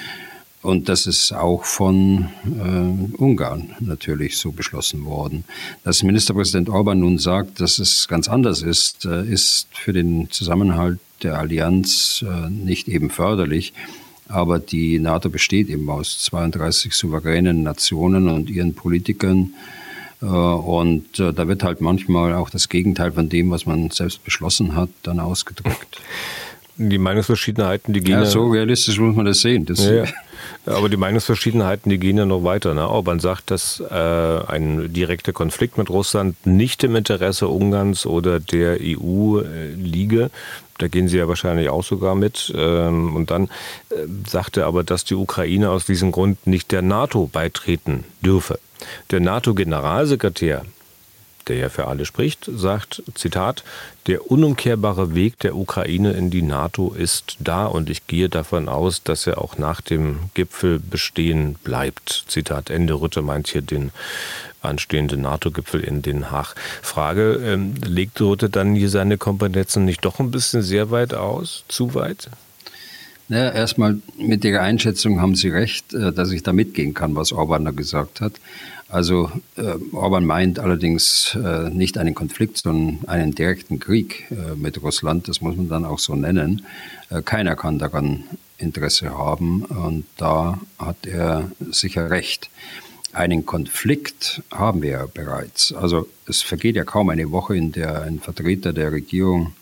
D: Und das ist auch von äh, Ungarn natürlich so beschlossen worden. Dass Ministerpräsident Orban nun sagt, dass es ganz anders ist, äh, ist für den Zusammenhalt der Allianz äh, nicht eben förderlich. Aber die NATO besteht eben aus zweiunddreißig souveränen Nationen und ihren Politikern. Äh, und äh, da wird halt manchmal auch das Gegenteil von dem, was man selbst beschlossen hat, dann ausgedrückt.
C: Die Meinungsverschiedenheiten, die gehen ja...
D: Ja, so realistisch muss man das sehen. Das
C: ja, ja. Aber die Meinungsverschiedenheiten, die gehen ja noch weiter. Ne? Orban sagt, dass äh, ein direkter Konflikt mit Russland nicht im Interesse Ungarns oder der E U äh, liege. Da gehen Sie ja wahrscheinlich auch sogar mit. Ähm, und dann äh, sagt er aber, dass die Ukraine aus diesem Grund nicht der NATO beitreten dürfe. Der NATO-Generalsekretär, der ja für alle spricht, sagt, Zitat, der unumkehrbare Weg der Ukraine in die NATO ist da und ich gehe davon aus, dass er auch nach dem Gipfel bestehen bleibt. Zitat Ende. Rutte meint hier den anstehenden NATO-Gipfel in Den Haag. Frage, ähm, legt Rutte dann hier seine Kompetenzen nicht doch ein bisschen sehr weit aus? Zu weit?
D: Naja, erstmal mit Ihrer Einschätzung haben Sie recht, dass ich da mitgehen kann, was Orban da gesagt hat. Also äh, Orban meint allerdings äh, nicht einen Konflikt, sondern einen direkten Krieg äh, mit Russland. Das muss man dann auch so nennen. Äh, keiner kann daran Interesse haben und da hat er sicher recht. Einen Konflikt haben wir ja bereits. Also es vergeht ja kaum eine Woche, in der ein Vertreter der Regierung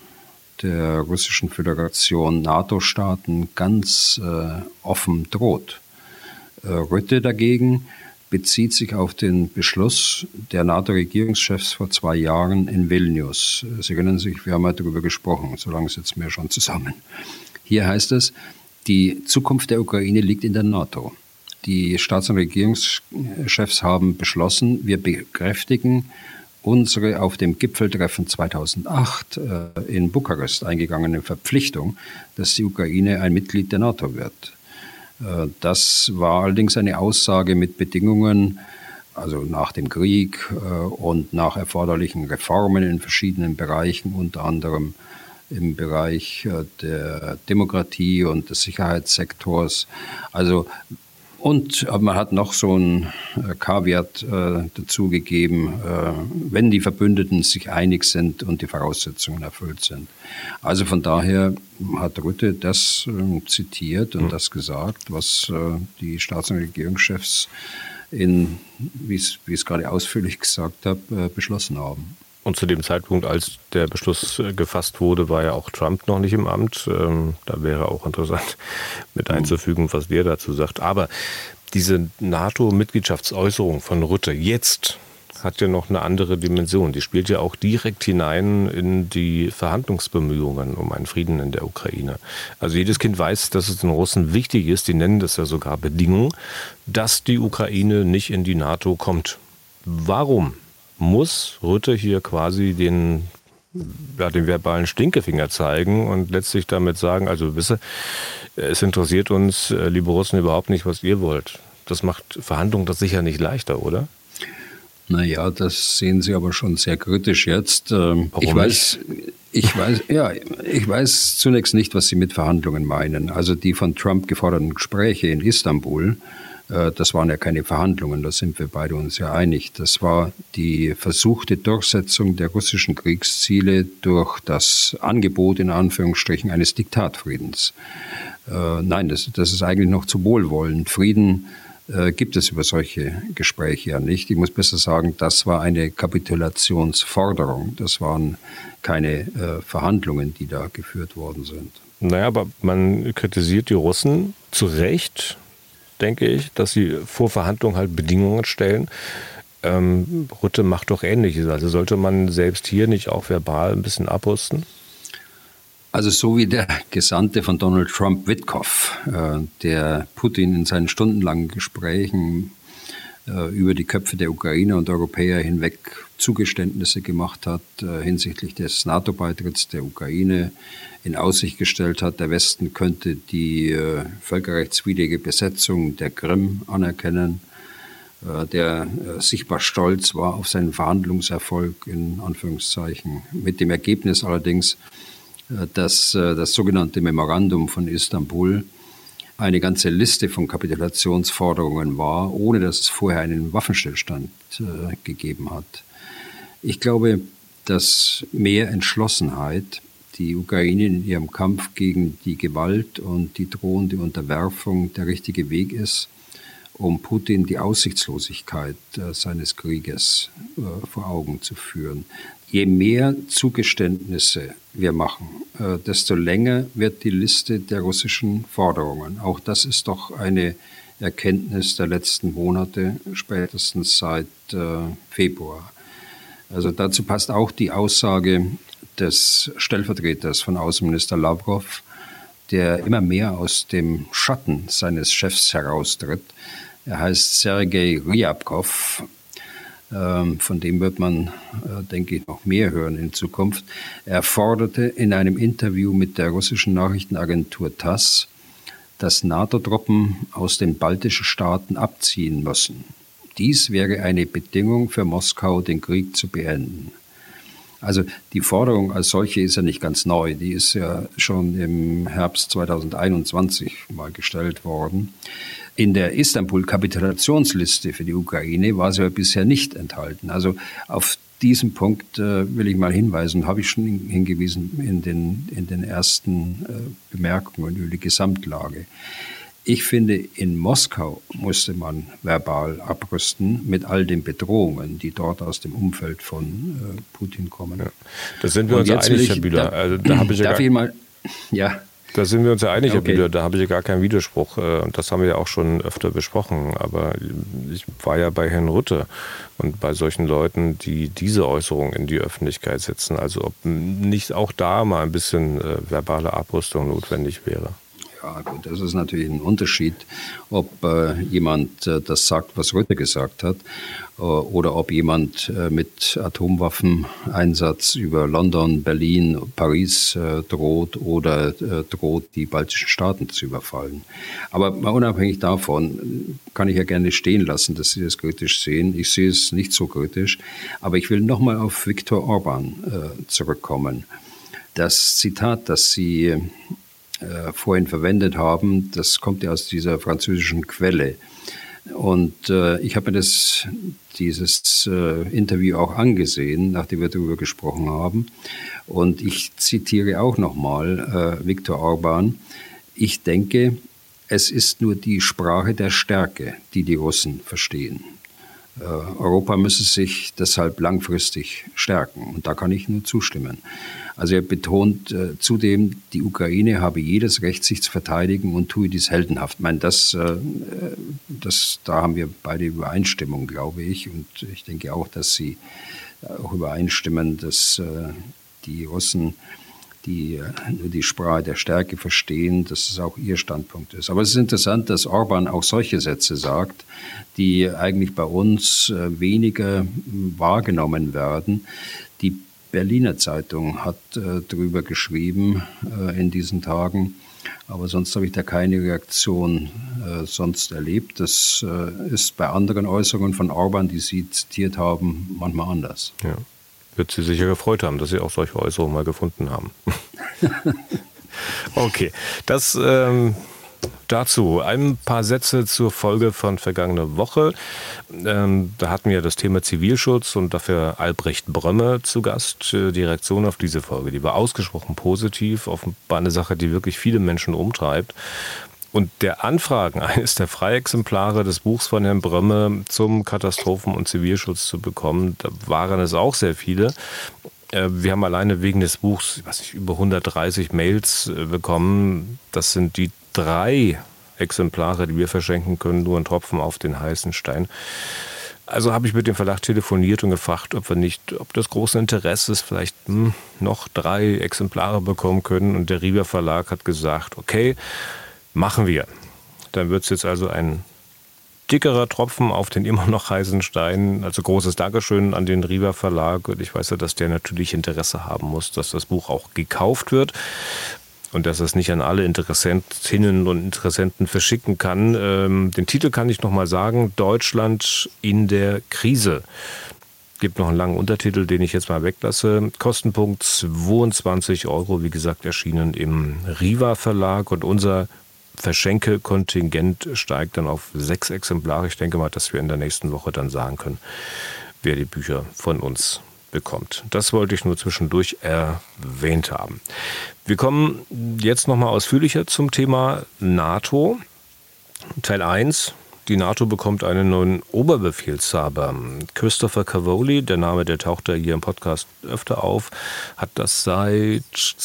D: der Russischen Föderation NATO-Staaten ganz äh, offen droht. Äh, Rutte dagegen bezieht sich auf den Beschluss der NATO-Regierungschefs vor zwei Jahren in Vilnius. Sie erinnern sich, wir haben ja darüber gesprochen, so lange sitzen wir schon zusammen. Hier heißt es, die Zukunft der Ukraine liegt in der NATO. Die Staats- und Regierungschefs haben beschlossen, wir bekräftigen unsere auf dem Gipfeltreffen zweitausendacht äh, in Bukarest eingegangene Verpflichtung, dass die Ukraine ein Mitglied der NATO wird. Das war allerdings eine Aussage mit Bedingungen, also nach dem Krieg und nach erforderlichen Reformen in verschiedenen Bereichen, unter anderem im Bereich der Demokratie und des Sicherheitssektors. Also und man hat noch so ein Kaviat äh, dazugegeben, äh, wenn die Verbündeten sich einig sind und die Voraussetzungen erfüllt sind. Also von daher hat Rutte das äh, zitiert und mhm. das gesagt, was äh, die Staats- und Regierungschefs in, wie ich es gerade ausführlich gesagt habe, äh, beschlossen haben.
C: Und zu dem Zeitpunkt, als der Beschluss gefasst wurde, war ja auch Trump noch nicht im Amt. Ähm, da wäre auch interessant mit einzufügen, was der dazu sagt. Aber diese NATO-Mitgliedschaftsäußerung von Rutte jetzt hat ja noch eine andere Dimension. Die spielt ja auch direkt hinein in die Verhandlungsbemühungen um einen Frieden in der Ukraine. Also jedes Kind weiß, dass es den Russen wichtig ist, die nennen das ja sogar Bedingung, dass die Ukraine nicht in die NATO kommt. Warum muss Rutte hier quasi den, ja, den verbalen Stinkefinger zeigen und letztlich damit sagen, also wisse, es interessiert uns, liebe Russen, überhaupt nicht, was ihr wollt. Das macht Verhandlungen das sicher nicht leichter, oder?
D: Naja, das sehen Sie aber schon sehr kritisch jetzt.
C: Warum
D: ich weiß, ich weiß, ja, ich weiß zunächst nicht, was Sie mit Verhandlungen meinen. Also die von Trump geforderten Gespräche in Istanbul, das waren ja keine Verhandlungen, da sind wir beide uns ja einig. Das war die versuchte Durchsetzung der russischen Kriegsziele durch das Angebot in Anführungsstrichen eines Diktatfriedens. Äh, nein, das, das ist eigentlich noch zu wohlwollend. Frieden äh, gibt es über solche Gespräche ja nicht. Ich muss besser sagen, das war eine Kapitulationsforderung. Das waren keine äh, Verhandlungen, die da geführt worden sind.
C: Naja, aber man kritisiert die Russen zu Recht, denke ich, dass sie vor Verhandlungen halt Bedingungen stellen. Ähm, Rutte macht doch Ähnliches. Also sollte man selbst hier nicht auch verbal ein bisschen abrüsten?
D: Also so wie der Gesandte von Donald Trump, Witkoff, äh, der Putin in seinen stundenlangen Gesprächen über die Köpfe der Ukrainer und Europäer hinweg Zugeständnisse gemacht hat hinsichtlich des NATO-Beitritts der Ukraine, in Aussicht gestellt hat, der Westen könnte die völkerrechtswidrige Besetzung der Krim anerkennen, der sichtbar stolz war auf seinen Verhandlungserfolg, in Anführungszeichen, mit dem Ergebnis allerdings, dass das sogenannte Memorandum von Istanbul eine ganze Liste von Kapitulationsforderungen war, ohne dass es vorher einen Waffenstillstand äh, gegeben hat. Ich glaube, dass mehr Entschlossenheit die Ukraine in ihrem Kampf gegen die Gewalt und die drohende Unterwerfung der richtige Weg ist, um Putin die Aussichtslosigkeit äh, seines Krieges äh, vor Augen zu führen. Je mehr Zugeständnisse wir machen, äh, desto länger wird die Liste der russischen Forderungen. Auch das ist doch eine Erkenntnis der letzten Monate, spätestens seit äh, Februar. Also dazu passt auch die Aussage des Stellvertreters von Außenminister Lavrov, der immer mehr aus dem Schatten seines Chefs heraustritt. Er heißt Sergei Ryabkov. Von dem wird man, denke ich, noch mehr hören in Zukunft. Er forderte in einem Interview mit der russischen Nachrichtenagentur TASS, dass NATO-Truppen aus den baltischen Staaten abziehen müssen. Dies wäre eine Bedingung für Moskau, den Krieg zu beenden. Also die Forderung als solche ist ja nicht ganz neu. Die ist ja schon im Herbst zweitausendeinundzwanzig mal gestellt worden. In der Istanbul-Kapitulationsliste für die Ukraine war sie aber bisher nicht enthalten. Also auf diesen Punkt äh, will ich mal hinweisen, habe ich schon hingewiesen in den, in den ersten äh, Bemerkungen über die Gesamtlage. Ich finde, in Moskau musste man verbal abrüsten mit all den Bedrohungen, die dort aus dem Umfeld von äh, Putin kommen.
C: Ja. Da sind wir uns ja einig, Herr Bühler.
D: Da, also, da habe ich ja darf ich mal, ja.
C: Da sind wir uns ja einig, Herr
D: okay.
C: Bühler, da habe ich ja gar keinen Widerspruch. Und das haben wir ja auch schon öfter besprochen. Aber ich war ja bei Herrn Rutte und bei solchen Leuten, die diese Äußerung in die Öffentlichkeit setzen. Also ob nicht auch da mal ein bisschen verbale Abrüstung notwendig wäre.
D: Ja gut, das ist natürlich ein Unterschied, ob äh, jemand äh, das sagt, was Rutte gesagt hat, äh, oder ob jemand äh, mit Atomwaffeneinsatz über London, Berlin, Paris äh, droht oder äh, droht, die baltischen Staaten zu überfallen. Aber mal unabhängig davon kann ich ja gerne stehen lassen, dass Sie das kritisch sehen. Ich sehe es nicht so kritisch, aber ich will nochmal auf Viktor Orban äh, zurückkommen. Das Zitat, das Sie Äh, vorhin verwendet haben, das kommt ja aus dieser französischen Quelle. Und äh, ich habe mir das, dieses äh, Interview auch angesehen, nachdem wir darüber gesprochen haben. Und ich zitiere auch nochmal äh, Viktor Orban. Ich denke, es ist nur die Sprache der Stärke, die die Russen verstehen. Äh, Europa müsse sich deshalb langfristig stärken. Und da kann ich nur zustimmen. Also er betont äh, zudem, die Ukraine habe jedes Recht, sich zu verteidigen und tue dies heldenhaft. Ich meine, das, äh, das, da haben wir beide Übereinstimmung, glaube ich. Und ich denke auch, dass Sie auch übereinstimmen, dass äh, die Russen, die äh, nur die Sprache der Stärke verstehen, dass es auch ihr Standpunkt ist. Aber es ist interessant, dass Orban auch solche Sätze sagt, die eigentlich bei uns äh, weniger wahrgenommen werden. Die Berliner Zeitung hat äh, darüber geschrieben äh, in diesen Tagen, aber sonst habe ich da keine Reaktion äh, sonst erlebt. Das äh, ist bei anderen Äußerungen von Orban, die Sie zitiert haben, manchmal anders.
C: Ja. Wird Sie sicher gefreut haben, dass Sie auch solche Äußerungen mal gefunden haben. Okay, das ähm, dazu ein paar Sätze zur Folge von vergangener Woche. Ähm, da hatten wir das Thema Zivilschutz und dafür Albrecht Brömme zu Gast. Die Reaktion auf diese Folge, die war ausgesprochen positiv, offenbar eine Sache, die wirklich viele Menschen umtreibt. Und der Anfragen, eines der Freiexemplare des Buchs von Herrn Brömme zum Katastrophen- und Zivilschutz zu bekommen, da waren es auch sehr viele. Wir haben alleine wegen des Buchs, ich weiß nicht, über hundertdreißig Mails bekommen. Das sind die drei Exemplare, die wir verschenken können, nur ein Tropfen auf den heißen Stein. Also habe ich mit dem Verlag telefoniert und gefragt, ob wir nicht, ob das große Interesse ist, vielleicht hm, noch drei Exemplare bekommen können. Und der Riva Verlag hat gesagt, okay, machen wir. Dann wird es jetzt also ein dickerer Tropfen auf den immer noch heißen Stein. Also großes Dankeschön an den Riva Verlag. Und ich weiß ja, dass der natürlich Interesse haben muss, dass das Buch auch gekauft wird und dass es nicht an alle Interessentinnen und Interessenten verschicken kann. Ähm, den Titel kann ich noch mal sagen: Deutschland in der Krise. Gibt noch einen langen Untertitel, den ich jetzt mal weglasse. Kostenpunkt zweiundzwanzig Euro, wie gesagt, erschienen im Riva Verlag. Und unser Verschenke-Kontingent steigt dann auf sechs Exemplare. Ich denke mal, dass wir in der nächsten Woche dann sagen können, wer die Bücher von uns bekommt. Das wollte ich nur zwischendurch erwähnt haben. Wir kommen jetzt noch mal ausführlicher zum Thema NATO. Teil eins. Die NATO bekommt einen neuen Oberbefehlshaber. Christopher Cavoli, der Name, der taucht da hier im Podcast öfter auf, hat das seit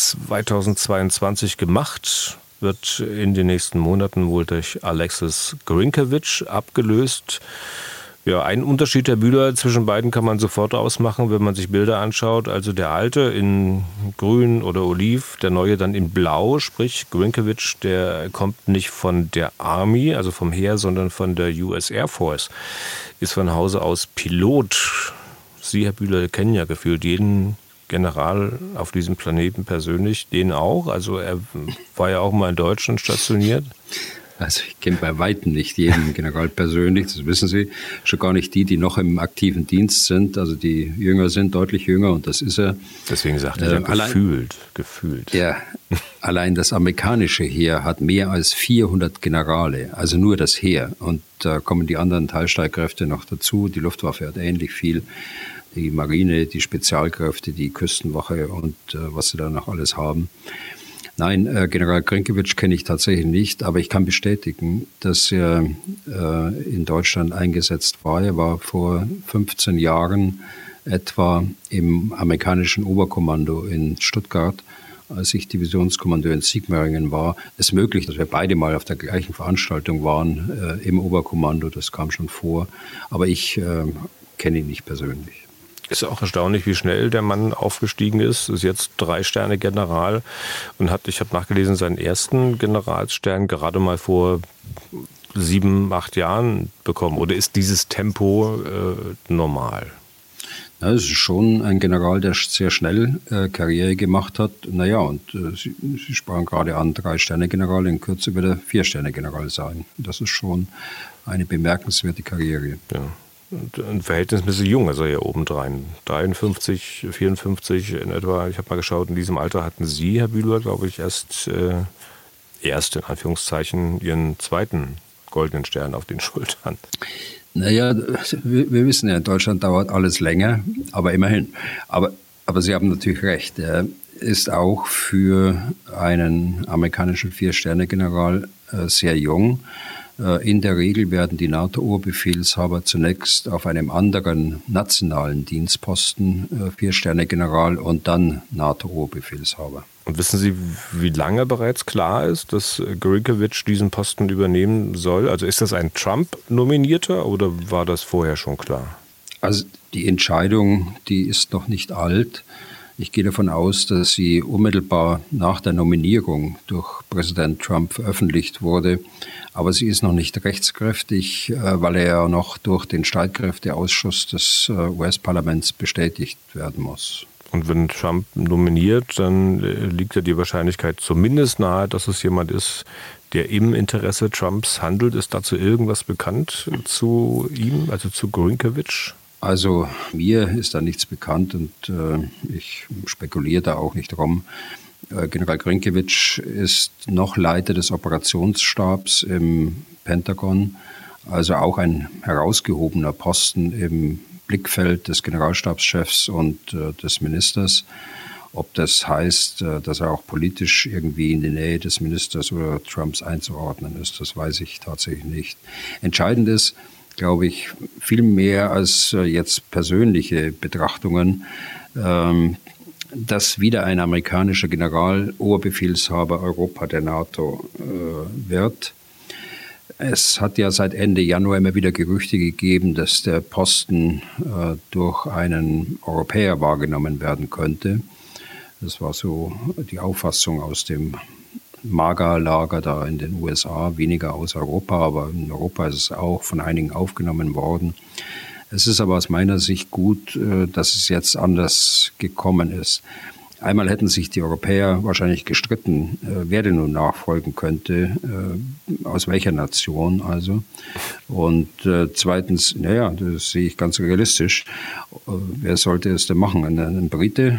C: zweitausendzweiundzwanzig gemacht, wird in den nächsten Monaten wohl durch Alexis Grynkewitsch abgelöst. Ja, ein Unterschied der Bilder zwischen beiden kann man sofort ausmachen, wenn man sich Bilder anschaut. Also der alte in grün oder oliv, der neue dann in blau, sprich Grynkewitsch, der kommt nicht von der Army, also vom Heer, sondern von der U S Air Force, ist von Hause aus Pilot. Sie, Herr Bühler, kennen ja gefühlt jeden General auf diesem Planeten persönlich, den auch. Also er war ja auch mal in Deutschland stationiert.
D: Also ich kenne bei Weitem nicht jeden General persönlich, das wissen Sie. Schon gar nicht die, die noch im aktiven Dienst sind, also die jünger sind, deutlich jünger, und das ist er.
C: Deswegen sagte ich ja, äh, allein, gefühlt, gefühlt.
D: Ja, allein das amerikanische Heer hat mehr als vierhundert Generale, also nur das Heer. Und da kommen die anderen Teilstreitkräfte noch dazu. Die Luftwaffe hat ähnlich viel, die Marine, die Spezialkräfte, die Küstenwache und äh, was sie da noch alles haben. Nein, äh, General Grynkewitsch kenne ich tatsächlich nicht, aber ich kann bestätigen, dass er äh, in Deutschland eingesetzt war. Er war vor fünfzehn Jahren etwa im amerikanischen Oberkommando in Stuttgart, als ich Divisionskommandeur in Sigmaringen war. Es ist möglich, dass wir beide mal auf der gleichen Veranstaltung waren äh, im Oberkommando, das kam schon vor, aber ich äh, kenne ihn nicht persönlich.
C: Ist auch erstaunlich, wie schnell der Mann aufgestiegen ist. Ist jetzt drei Sterne General und hat, ich habe nachgelesen, seinen ersten Generalsstern gerade mal vor sieben, acht Jahren bekommen. Oder ist dieses Tempo äh, normal?
D: Ja, es ist schon ein General, der sehr schnell äh, Karriere gemacht hat. Naja, und äh, Sie, Sie sprachen gerade an, drei Sterne General, in Kürze wird er vier Sterne General sein. Das ist schon eine bemerkenswerte Karriere.
C: Ja. Ein verhältnismäßig jung, also hier obendrein. dreiundfünfzig, vierundfünfzig in etwa. Ich habe mal geschaut, in diesem Alter hatten Sie, Herr Bühler, glaube ich, erst, äh, erst in Anführungszeichen Ihren zweiten goldenen Stern auf den Schultern.
D: Naja, wir, wir wissen ja, in Deutschland dauert alles länger, aber immerhin. Aber, aber Sie haben natürlich recht. Er ist auch für einen amerikanischen Vier-Sterne-General äh, sehr jung. In der Regel werden die NATO-Oberbefehlshaber zunächst auf einem anderen nationalen Dienstposten Vier-Sterne-General und dann NATO-Oberbefehlshaber.
C: Und wissen Sie, wie lange bereits klar ist, dass Grynkewitsch diesen Posten übernehmen soll? Also ist das ein Trump-Nominierter oder war das vorher schon klar?
D: Also die Entscheidung, die ist noch nicht alt. Ich gehe davon aus, dass sie unmittelbar nach der Nominierung durch Präsident Trump veröffentlicht wurde. Aber sie ist noch nicht rechtskräftig, weil er ja noch durch den Streitkräfteausschuss des U S-Parlaments bestätigt werden muss.
C: Und wenn Trump nominiert, dann liegt ja die Wahrscheinlichkeit zumindest nahe, dass es jemand ist, der im Interesse Trumps handelt. Ist dazu irgendwas bekannt zu ihm, also zu Grynkewitsch?
D: Also mir ist da nichts bekannt und äh, ich spekuliere da auch nicht drum. Äh, General Grynkewitsch ist noch Leiter des Operationsstabs im Pentagon, also auch ein herausgehobener Posten im Blickfeld des Generalstabschefs und äh, des Ministers. Ob das heißt, äh, dass er auch politisch irgendwie in die Nähe des Ministers oder Trumps einzuordnen ist, das weiß ich tatsächlich nicht. Entscheidend ist, glaube ich, viel mehr als jetzt persönliche Betrachtungen, ähm, dass wieder ein amerikanischer General Oberbefehlshaber Europa der NATO äh, wird. Es hat ja seit Ende Januar immer wieder Gerüchte gegeben, dass der Posten äh, durch einen Europäer wahrgenommen werden könnte. Das war so die Auffassung aus dem MAGA-Lager da in den U S A, weniger aus Europa, aber in Europa ist es auch von einigen aufgenommen worden. Es ist aber aus meiner Sicht gut, dass es jetzt anders gekommen ist. Einmal hätten sich die Europäer wahrscheinlich gestritten, wer denn nun nachfolgen könnte, aus welcher Nation also. Und zweitens, naja, das sehe ich ganz realistisch, wer sollte es denn machen? Ein, ein Brite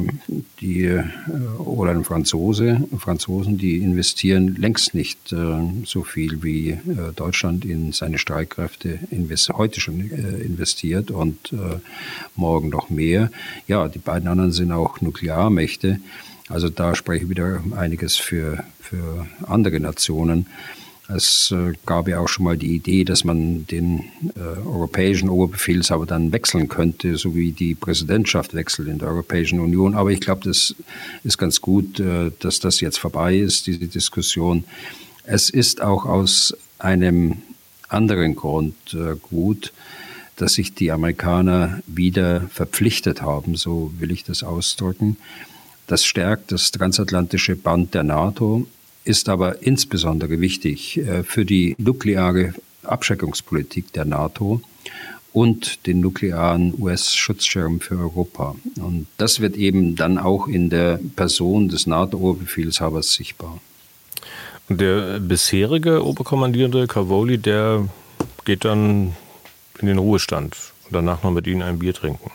D: die, oder ein Franzose? Franzosen, die investieren längst nicht so viel wie Deutschland in seine Streitkräfte invest- heute schon investiert und morgen noch mehr. Ja, die beiden anderen sind auch nuklear Mächte. Also da spreche ich wieder einiges für, für andere Nationen. Es äh, gab ja auch schon mal die Idee, dass man den äh, europäischen Oberbefehlshaber dann wechseln könnte, so wie die Präsidentschaft wechselt in der Europäischen Union. Aber ich glaube, das ist ganz gut, äh, dass das jetzt vorbei ist, diese Diskussion. Es ist auch aus einem anderen Grund äh, gut, dass sich die Amerikaner wieder verpflichtet haben, so will ich das ausdrücken. Das stärkt das transatlantische Band der NATO, ist aber insbesondere wichtig für die nukleare Abschreckungspolitik der NATO und den nuklearen U S-Schutzschirm für Europa. Und das wird eben dann auch in der Person des NATO-Oberbefehlshabers sichtbar.
C: Und der bisherige Oberkommandierende Cavoli, der geht dann in den Ruhestand und danach noch mit Ihnen ein Bier trinken?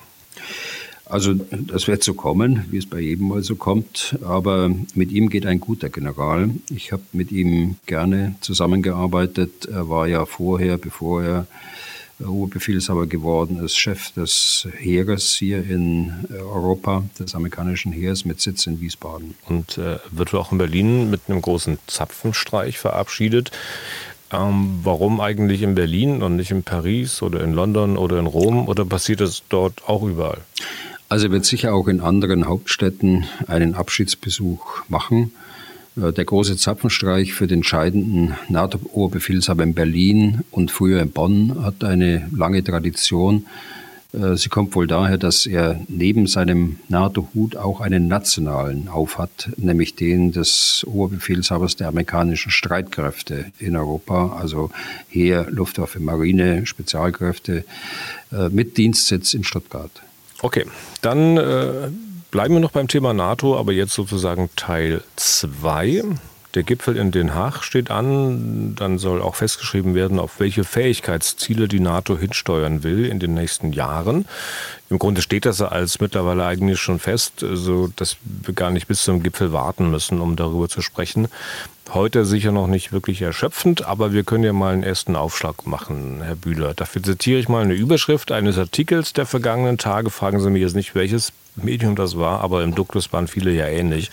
D: Also das wird so kommen, wie es bei jedem mal so kommt, aber mit ihm geht ein guter General. Ich habe mit ihm gerne zusammengearbeitet. Er war ja vorher, bevor er Oberbefehlshaber geworden ist, Chef des Heeres hier in Europa, des amerikanischen Heeres mit Sitz in Wiesbaden.
C: Und äh, wird auch in Berlin mit einem großen Zapfenstreich verabschiedet. Ähm, warum eigentlich in Berlin und nicht in Paris oder in London oder in Rom, oder passiert das dort auch überall?
D: Also er wird sicher auch in anderen Hauptstädten einen Abschiedsbesuch machen. Der große Zapfenstreich für den scheidenden NATO-Oberbefehlshaber in Berlin und früher in Bonn hat eine lange Tradition. Sie kommt wohl daher, dass er neben seinem NATO-Hut auch einen nationalen aufhat, nämlich den des Oberbefehlshabers der amerikanischen Streitkräfte in Europa, also Heer, Luftwaffe, Marine, Spezialkräfte mit Dienstsitz in Stuttgart.
C: Okay, dann äh, bleiben wir noch beim Thema NATO, aber jetzt sozusagen Teil zwei. Der Gipfel in Den Haag steht an. Dann soll auch festgeschrieben werden, auf welche Fähigkeitsziele die NATO hinsteuern will in den nächsten Jahren. Im Grunde steht das als mittlerweile eigentlich schon fest, so dass wir gar nicht bis zum Gipfel warten müssen, um darüber zu sprechen. Heute sicher noch nicht wirklich erschöpfend, aber wir können ja mal einen ersten Aufschlag machen, Herr Bühler. Dafür zitiere ich mal eine Überschrift eines Artikels der vergangenen Tage. Fragen Sie mich jetzt nicht, welches Medium das war, aber im Duktus waren viele ja ähnlich.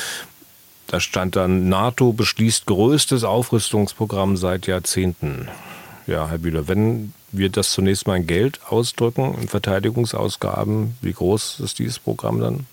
C: Da stand dann, NATO beschließt größtes Aufrüstungsprogramm seit Jahrzehnten. Ja, Herr Bühler, wenn wir das zunächst mal in Geld ausdrücken, in Verteidigungsausgaben, wie groß ist dieses Programm dann?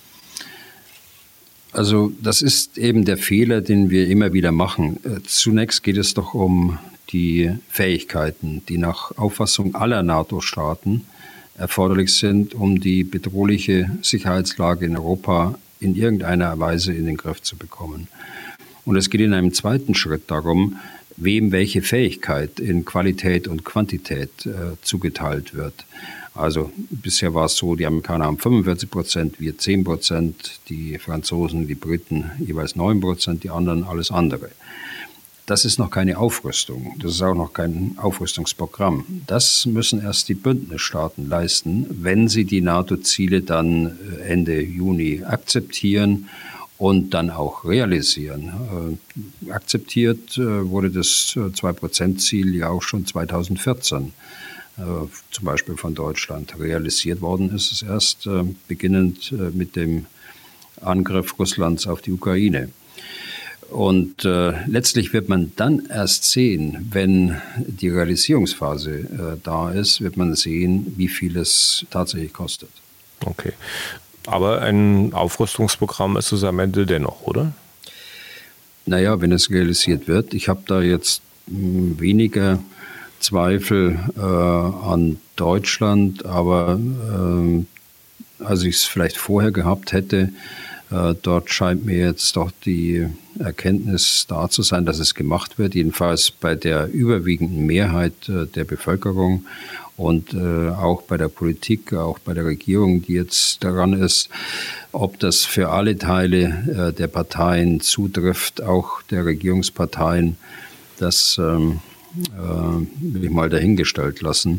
D: Also das ist eben der Fehler, den wir immer wieder machen. Zunächst geht es doch um die Fähigkeiten, die nach Auffassung aller NATO-Staaten erforderlich sind, um die bedrohliche Sicherheitslage in Europa in irgendeiner Weise in den Griff zu bekommen. Und es geht in einem zweiten Schritt darum, wem welche Fähigkeit in Qualität und Quantität äh, zugeteilt wird. Also bisher war es so, die Amerikaner haben fünfundvierzig Prozent, wir zehn Prozent, die Franzosen, die Briten jeweils neun Prozent, die anderen alles andere. Das ist noch keine Aufrüstung, das ist auch noch kein Aufrüstungsprogramm. Das müssen erst die Bündnisstaaten leisten, wenn sie die NATO-Ziele dann Ende Juni akzeptieren und dann auch realisieren. Äh, akzeptiert äh, wurde das zwei Prozent Ziel ja auch schon zweitausendvierzehn. Äh, zum Beispiel von Deutschland. Realisiert worden ist es erst äh, beginnend äh, mit dem Angriff Russlands auf die Ukraine. Und äh, letztlich wird man dann erst sehen, wenn die Realisierungsphase äh, da ist, wird man sehen, wie viel es tatsächlich kostet.
C: Okay. Aber ein Aufrüstungsprogramm ist es am Ende dennoch, oder?
D: Naja, wenn es realisiert wird. Ich habe da jetzt mh, weniger Zweifel äh, an Deutschland, aber äh, als ich es vielleicht vorher gehabt hätte, Dort scheint mir jetzt doch die Erkenntnis da zu sein, dass es gemacht wird, jedenfalls bei der überwiegenden Mehrheit der Bevölkerung und auch bei der Politik, auch bei der Regierung, die jetzt daran ist. Ob das für alle Teile der Parteien zutrifft, auch der Regierungsparteien, das ähm, äh, will ich mal dahingestellt lassen.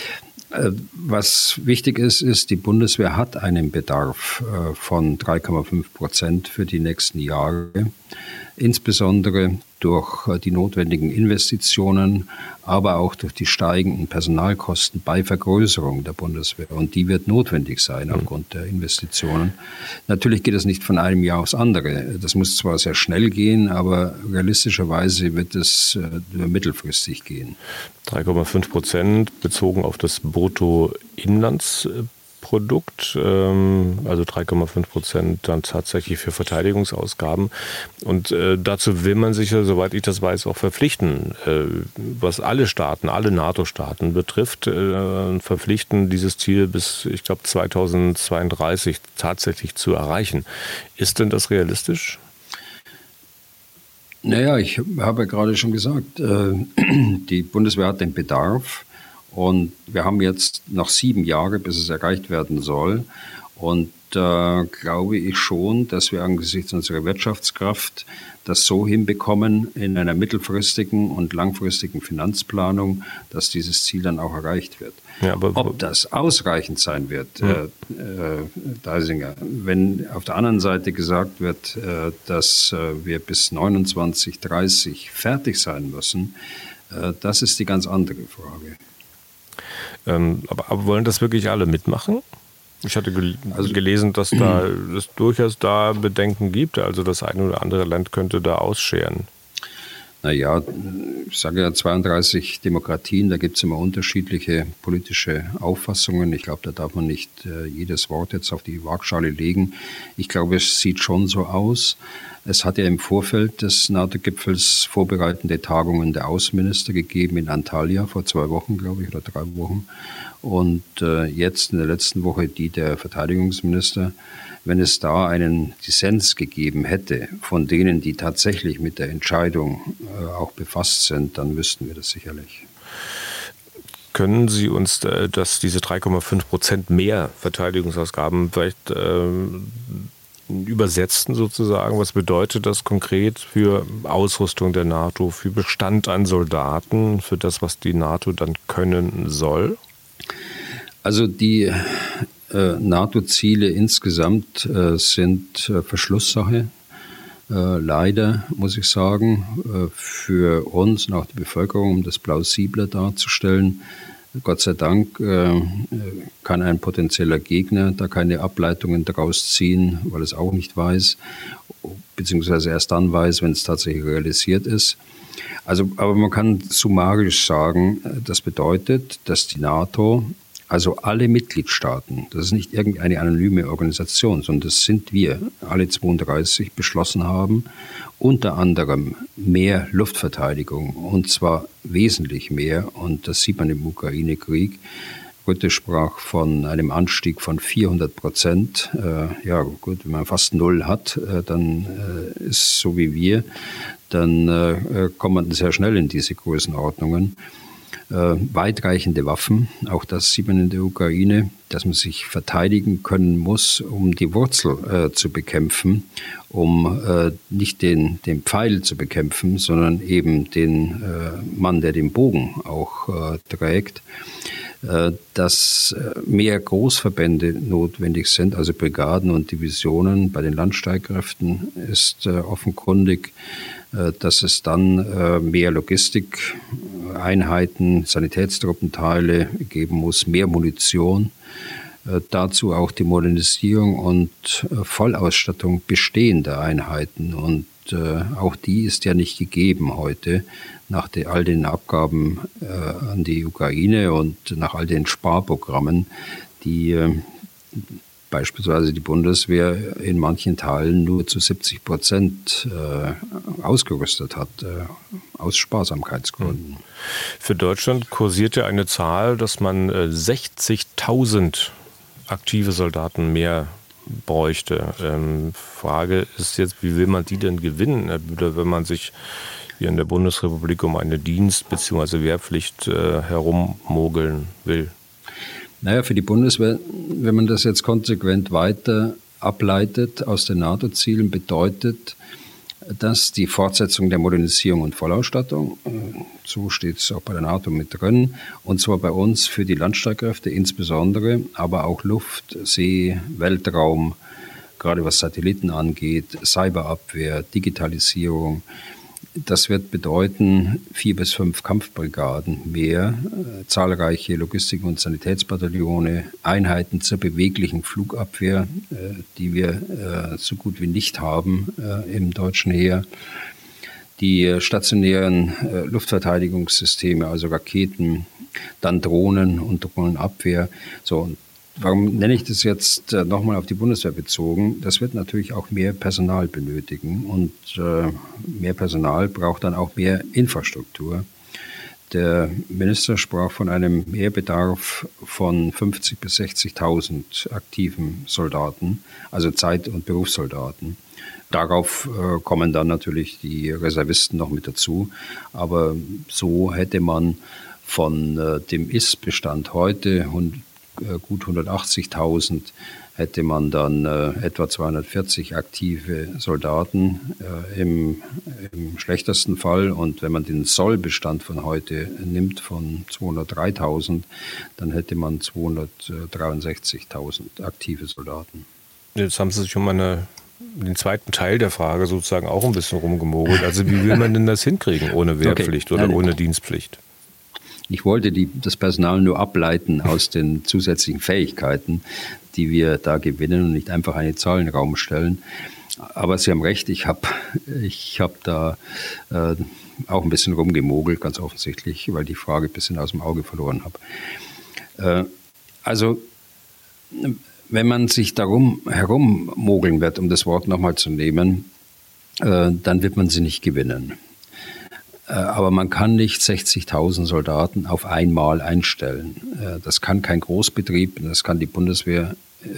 D: Was wichtig ist, ist, die Bundeswehr hat einen Bedarf von drei Komma fünf Prozent für die nächsten Jahre, insbesondere durch die notwendigen Investitionen, aber auch durch die steigenden Personalkosten bei Vergrößerung der Bundeswehr. Und die wird notwendig sein aufgrund der Investitionen. Natürlich geht es nicht von einem Jahr aufs andere. Das muss zwar sehr schnell gehen, aber realistischerweise wird es nur mittelfristig gehen.
C: drei Komma fünf Prozent bezogen auf das Bruttoinlandsprodukt, also drei Komma fünf Prozent dann tatsächlich für Verteidigungsausgaben. Und äh, dazu will man sich ja, soweit ich das weiß, auch verpflichten, äh, was alle Staaten, alle NATO-Staaten betrifft, äh, verpflichten, dieses Ziel bis, ich glaube, zweitausendzweiunddreißig tatsächlich zu erreichen. Ist denn das realistisch?
D: Naja, ich habe gerade schon gesagt, äh, die Bundeswehr hat den Bedarf. Und wir haben jetzt noch sieben Jahre, bis es erreicht werden soll. Und da äh, glaube ich schon, dass wir angesichts unserer Wirtschaftskraft das so hinbekommen in einer mittelfristigen und langfristigen Finanzplanung, dass dieses Ziel dann auch erreicht wird. Ja, aber ob das ausreichend sein wird, ja. äh, äh, Deisinger, wenn auf der anderen Seite gesagt wird, äh, dass äh, wir bis neunundzwanzig, dreißig fertig sein müssen, äh, das ist die ganz andere Frage.
C: Ähm, aber, aber wollen das wirklich alle mitmachen? Ich hatte gel- also, gelesen, dass da es durchaus da Bedenken gibt. Also das eine oder andere Land könnte da ausscheren.
D: Naja, ich sage ja zweiunddreißig Demokratien, da gibt es immer unterschiedliche politische Auffassungen. Ich glaube, da darf man nicht äh, jedes Wort jetzt auf die Waagschale legen. Ich glaube, es sieht schon so aus. Es hat ja im Vorfeld des NATO-Gipfels vorbereitende Tagungen der Außenminister gegeben in Antalya vor zwei Wochen, glaube ich, oder drei Wochen. Und äh, jetzt in der letzten Woche die der Verteidigungsminister. Wenn es da einen Dissens gegeben hätte von denen, die tatsächlich mit der Entscheidung äh, auch befasst sind, dann wüssten wir das sicherlich.
C: Können Sie uns äh, dass diese drei Komma fünf Prozent mehr Verteidigungsausgaben vielleicht äh, übersetzen sozusagen? Was bedeutet das konkret für Ausrüstung der NATO, für Bestand an Soldaten, für das, was die NATO dann können soll?
D: Also die äh, NATO-Ziele insgesamt äh, sind äh, Verschlusssache. Äh, leider, muss ich sagen, äh, für uns und auch die Bevölkerung, um das plausibler darzustellen. Gott sei Dank äh, kann ein potenzieller Gegner da keine Ableitungen daraus ziehen, weil es auch nicht weiß, beziehungsweise erst dann weiß, wenn es tatsächlich realisiert ist. Also, aber man kann summarisch sagen, das bedeutet, dass die NATO, also alle Mitgliedstaaten, das ist nicht irgendeine anonyme Organisation, sondern das sind wir, alle zweiunddreißig, beschlossen haben, unter anderem mehr Luftverteidigung, und zwar wesentlich mehr, und das sieht man im Ukraine-Krieg. Rutte sprach von einem Anstieg von vierhundert Prozent. Äh, ja gut, wenn man fast null hat, äh, dann äh, ist so wie wir, dann äh, kommt man sehr schnell in diese Größenordnungen. Äh, weitreichende Waffen, auch das sieht man in der Ukraine, dass man sich verteidigen können muss, um die Wurzel äh, zu bekämpfen, um äh, nicht den, den Pfeil zu bekämpfen, sondern eben den äh, Mann, der den Bogen auch äh, trägt. Äh, dass mehr Großverbände notwendig sind, also Brigaden und Divisionen bei den Landstreitkräften, ist äh, offenkundig, äh, dass es dann äh, mehr Logistikeinheiten, Sanitätstruppenteile geben muss, mehr Munition. Äh, dazu auch die Modernisierung und äh, Vollausstattung bestehender Einheiten. Und äh, auch die ist ja nicht gegeben heute, nach de, all den Abgaben äh, an die Ukraine und nach all den Sparprogrammen, die äh, beispielsweise die Bundeswehr in manchen Teilen nur zu siebzig Prozent äh, ausgerüstet hat, äh, aus Sparsamkeitsgründen.
C: Für Deutschland kursiert ja eine Zahl, dass man äh, sechzigtausend aktive Soldaten mehr bräuchte. Ähm, Frage ist jetzt, wie will man die denn gewinnen, wenn man sich hier in der Bundesrepublik um eine Dienst- bzw. Wehrpflicht äh, herummogeln will?
D: Naja, für die Bundeswehr, wenn man das jetzt konsequent weiter ableitet aus den NATO-Zielen, bedeutet das die Fortsetzung der Modernisierung und Vollausstattung. So steht es auch bei der NATO mit drin. Und zwar bei uns für die Landstreitkräfte insbesondere, aber auch Luft-, See-, Weltraum, gerade was Satelliten angeht, Cyberabwehr, Digitalisierung. Das wird bedeuten, vier bis fünf Kampfbrigaden mehr, äh, zahlreiche Logistik- und Sanitätsbataillone, Einheiten zur beweglichen Flugabwehr, äh, die wir äh, so gut wie nicht haben äh, im deutschen Heer, die stationären äh, Luftverteidigungssysteme, also Raketen, dann Drohnen und Drohnenabwehr. So, und warum nenne ich das jetzt äh, nochmal auf die Bundeswehr bezogen? Das wird natürlich auch mehr Personal benötigen und äh, mehr Personal braucht dann auch mehr Infrastruktur. Der Minister sprach von einem Mehrbedarf von fünfzig bis sechzigtausend aktiven Soldaten, also Zeit- und Berufssoldaten. Darauf äh, kommen dann natürlich die Reservisten noch mit dazu, aber so hätte man von äh, dem Ist-Bestand heute und gut hundertachtzigtausend hätte man dann äh, etwa zweihundertvierzig aktive Soldaten äh, im, im schlechtesten Fall. Und wenn man den Sollbestand von heute nimmt von zweihundertdreitausend, dann hätte man zweihundertdreiundsechzigtausend aktive Soldaten.
C: Jetzt haben Sie sich um eine, den zweiten Teil der Frage sozusagen auch ein bisschen rumgemogelt. Also wie will man denn das hinkriegen ohne Wehrpflicht okay. oder ohne Dienstpflicht?
D: Ich wollte die, das Personal nur ableiten aus den zusätzlichen Fähigkeiten, die wir da gewinnen und nicht einfach eine Zahl in den Raum stellen. Aber Sie haben recht, ich habe ich hab da äh, auch ein bisschen rumgemogelt, ganz offensichtlich, weil die Frage ein bisschen aus dem Auge verloren habe. Äh, also, wenn man sich darum herummogeln wird, um das Wort nochmal zu nehmen, äh, dann wird man sie nicht gewinnen. Aber man kann nicht sechzigtausend Soldaten auf einmal einstellen. Das kann kein Großbetrieb, das kann die Bundeswehr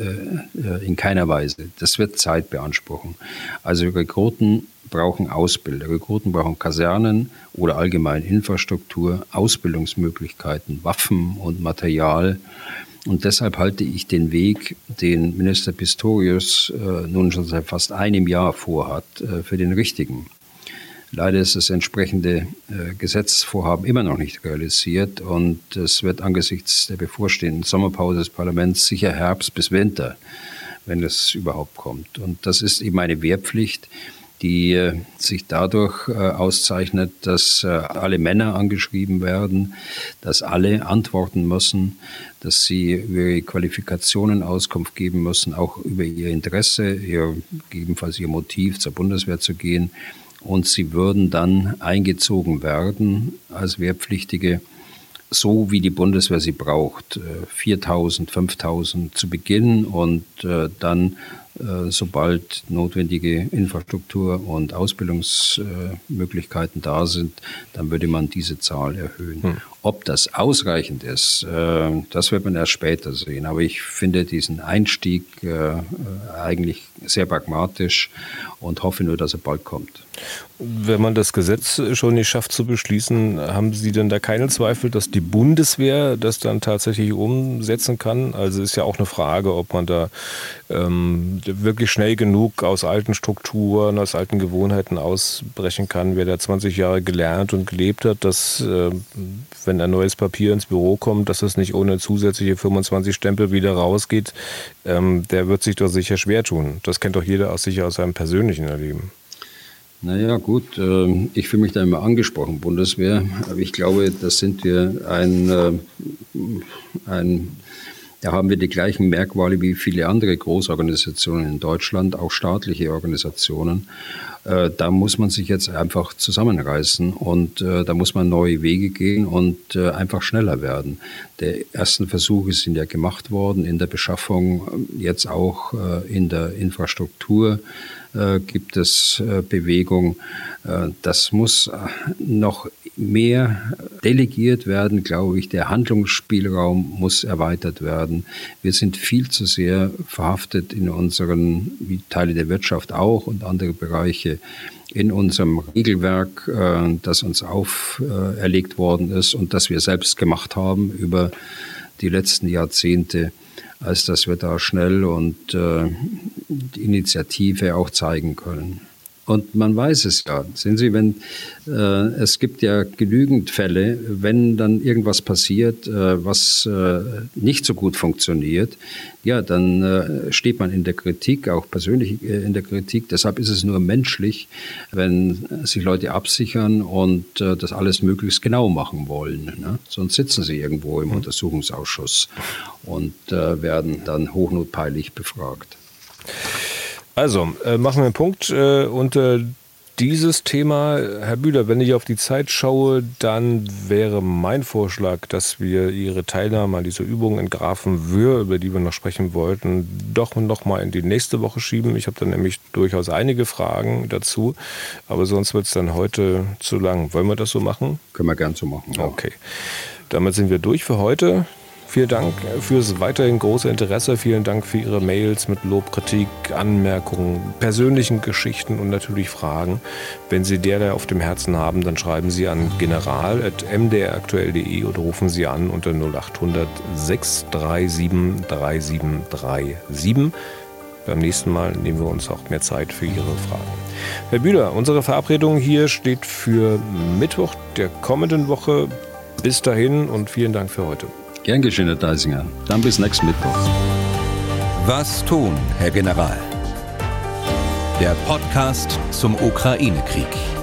D: in keiner Weise. Das wird Zeit beanspruchen. Also Rekruten brauchen Ausbilder, Rekruten brauchen Kasernen oder allgemein Infrastruktur, Ausbildungsmöglichkeiten, Waffen und Material. Und deshalb halte ich den Weg, den Minister Pistorius nun schon seit fast einem Jahr vorhat, für den richtigen. Leider ist das entsprechende äh, Gesetzesvorhaben immer noch nicht realisiert und es wird angesichts der bevorstehenden Sommerpause des Parlaments sicher Herbst bis Winter, wenn es überhaupt kommt. Und das ist eben eine Wehrpflicht, die äh, sich dadurch äh, auszeichnet, dass äh, alle Männer angeschrieben werden, dass alle antworten müssen, dass sie über ihre Qualifikationen Auskunft geben müssen, auch über ihr Interesse, ihr, gegebenenfalls ihr Motiv, zur Bundeswehr zu gehen. Und sie würden dann eingezogen werden als Wehrpflichtige, so wie die Bundeswehr sie braucht. viertausend, fünftausend zu Beginn und dann, sobald notwendige Infrastruktur und Ausbildungsmöglichkeiten da sind, dann würde man diese Zahl erhöhen. Hm. Ob das ausreichend ist, das wird man erst später sehen. Aber ich finde diesen Einstieg eigentlich sehr pragmatisch und hoffe nur, dass er bald kommt.
C: Wenn man das Gesetz schon nicht schafft zu beschließen, haben Sie denn da keine Zweifel, dass die Bundeswehr das dann tatsächlich umsetzen kann? Also ist ja auch eine Frage, ob man da ähm, wirklich schnell genug aus alten Strukturen, aus alten Gewohnheiten ausbrechen kann. Wer da zwanzig Jahre gelernt und gelebt hat, dass äh, wenn ein neues Papier ins Büro kommt, dass es nicht ohne zusätzliche fünfundzwanzig Stempel wieder rausgeht, ähm, der wird sich doch sicher schwer tun. Das kennt doch jeder aus sicher aus seinem persönlichen Erleben.
D: Naja, gut, ich fühle mich da immer angesprochen, Bundeswehr, aber ich glaube, das sind wir ein, ein, da haben wir die gleichen Merkmale wie viele andere Großorganisationen in Deutschland, auch staatliche Organisationen. Da muss man sich jetzt einfach zusammenreißen und da muss man neue Wege gehen und einfach schneller werden. Die ersten Versuche sind ja gemacht worden in der Beschaffung, jetzt auch in der Infrastruktur. Äh, gibt es äh, Bewegung. Äh, das muss noch mehr delegiert werden, glaube ich. Der Handlungsspielraum muss erweitert werden. Wir sind viel zu sehr verhaftet in unseren, wie Teile der Wirtschaft auch und andere Bereiche, in unserem Regelwerk, äh, das uns auferlegt worden ist und das wir selbst gemacht haben über die letzten Jahrzehnte, als dass wir da schnell und äh, die Initiative auch zeigen können. Und man weiß es ja. Sehen Sie, wenn äh, es gibt ja genügend Fälle, wenn dann irgendwas passiert, äh, was äh, nicht so gut funktioniert, ja, dann äh, steht man in der Kritik, auch persönlich äh, in der Kritik. Deshalb ist es nur menschlich, wenn sich Leute absichern und äh, das alles möglichst genau machen wollen. Ne? Sonst sitzen sie irgendwo im Untersuchungsausschuss und äh, werden dann hochnotpeinlich befragt.
C: Also, äh, machen wir einen Punkt äh, unter dieses Thema. Herr Bühler, wenn ich auf die Zeit schaue, dann wäre mein Vorschlag, dass wir Ihre Teilnahme an dieser Übung in Grafenwöhr, über die wir noch sprechen wollten, doch noch mal in die nächste Woche schieben. Ich habe da nämlich durchaus einige Fragen dazu, aber sonst wird es dann heute zu lang. Wollen wir das so machen?
D: Können wir gern so machen. Ja.
C: Okay, damit sind wir durch für heute. Vielen Dank fürs weiterhin große Interesse. Vielen Dank für Ihre Mails mit Lob, Kritik, Anmerkungen, persönlichen Geschichten und natürlich Fragen. Wenn Sie derlei auf dem Herzen haben, dann schreiben Sie an general at m d r aktuell punkt d e oder rufen Sie an unter null acht hundert sechs drei sieben drei sieben drei sieben. Beim nächsten Mal nehmen wir uns auch mehr Zeit für Ihre Fragen. Herr Bühler, unsere Verabredung hier steht für Mittwoch der kommenden Woche. Bis dahin und vielen Dank für heute.
D: Gern geschehen, Herr Deisinger. Dann bis nächsten Mittwoch.
B: Was tun, Herr General? Der Podcast zum Ukraine-Krieg.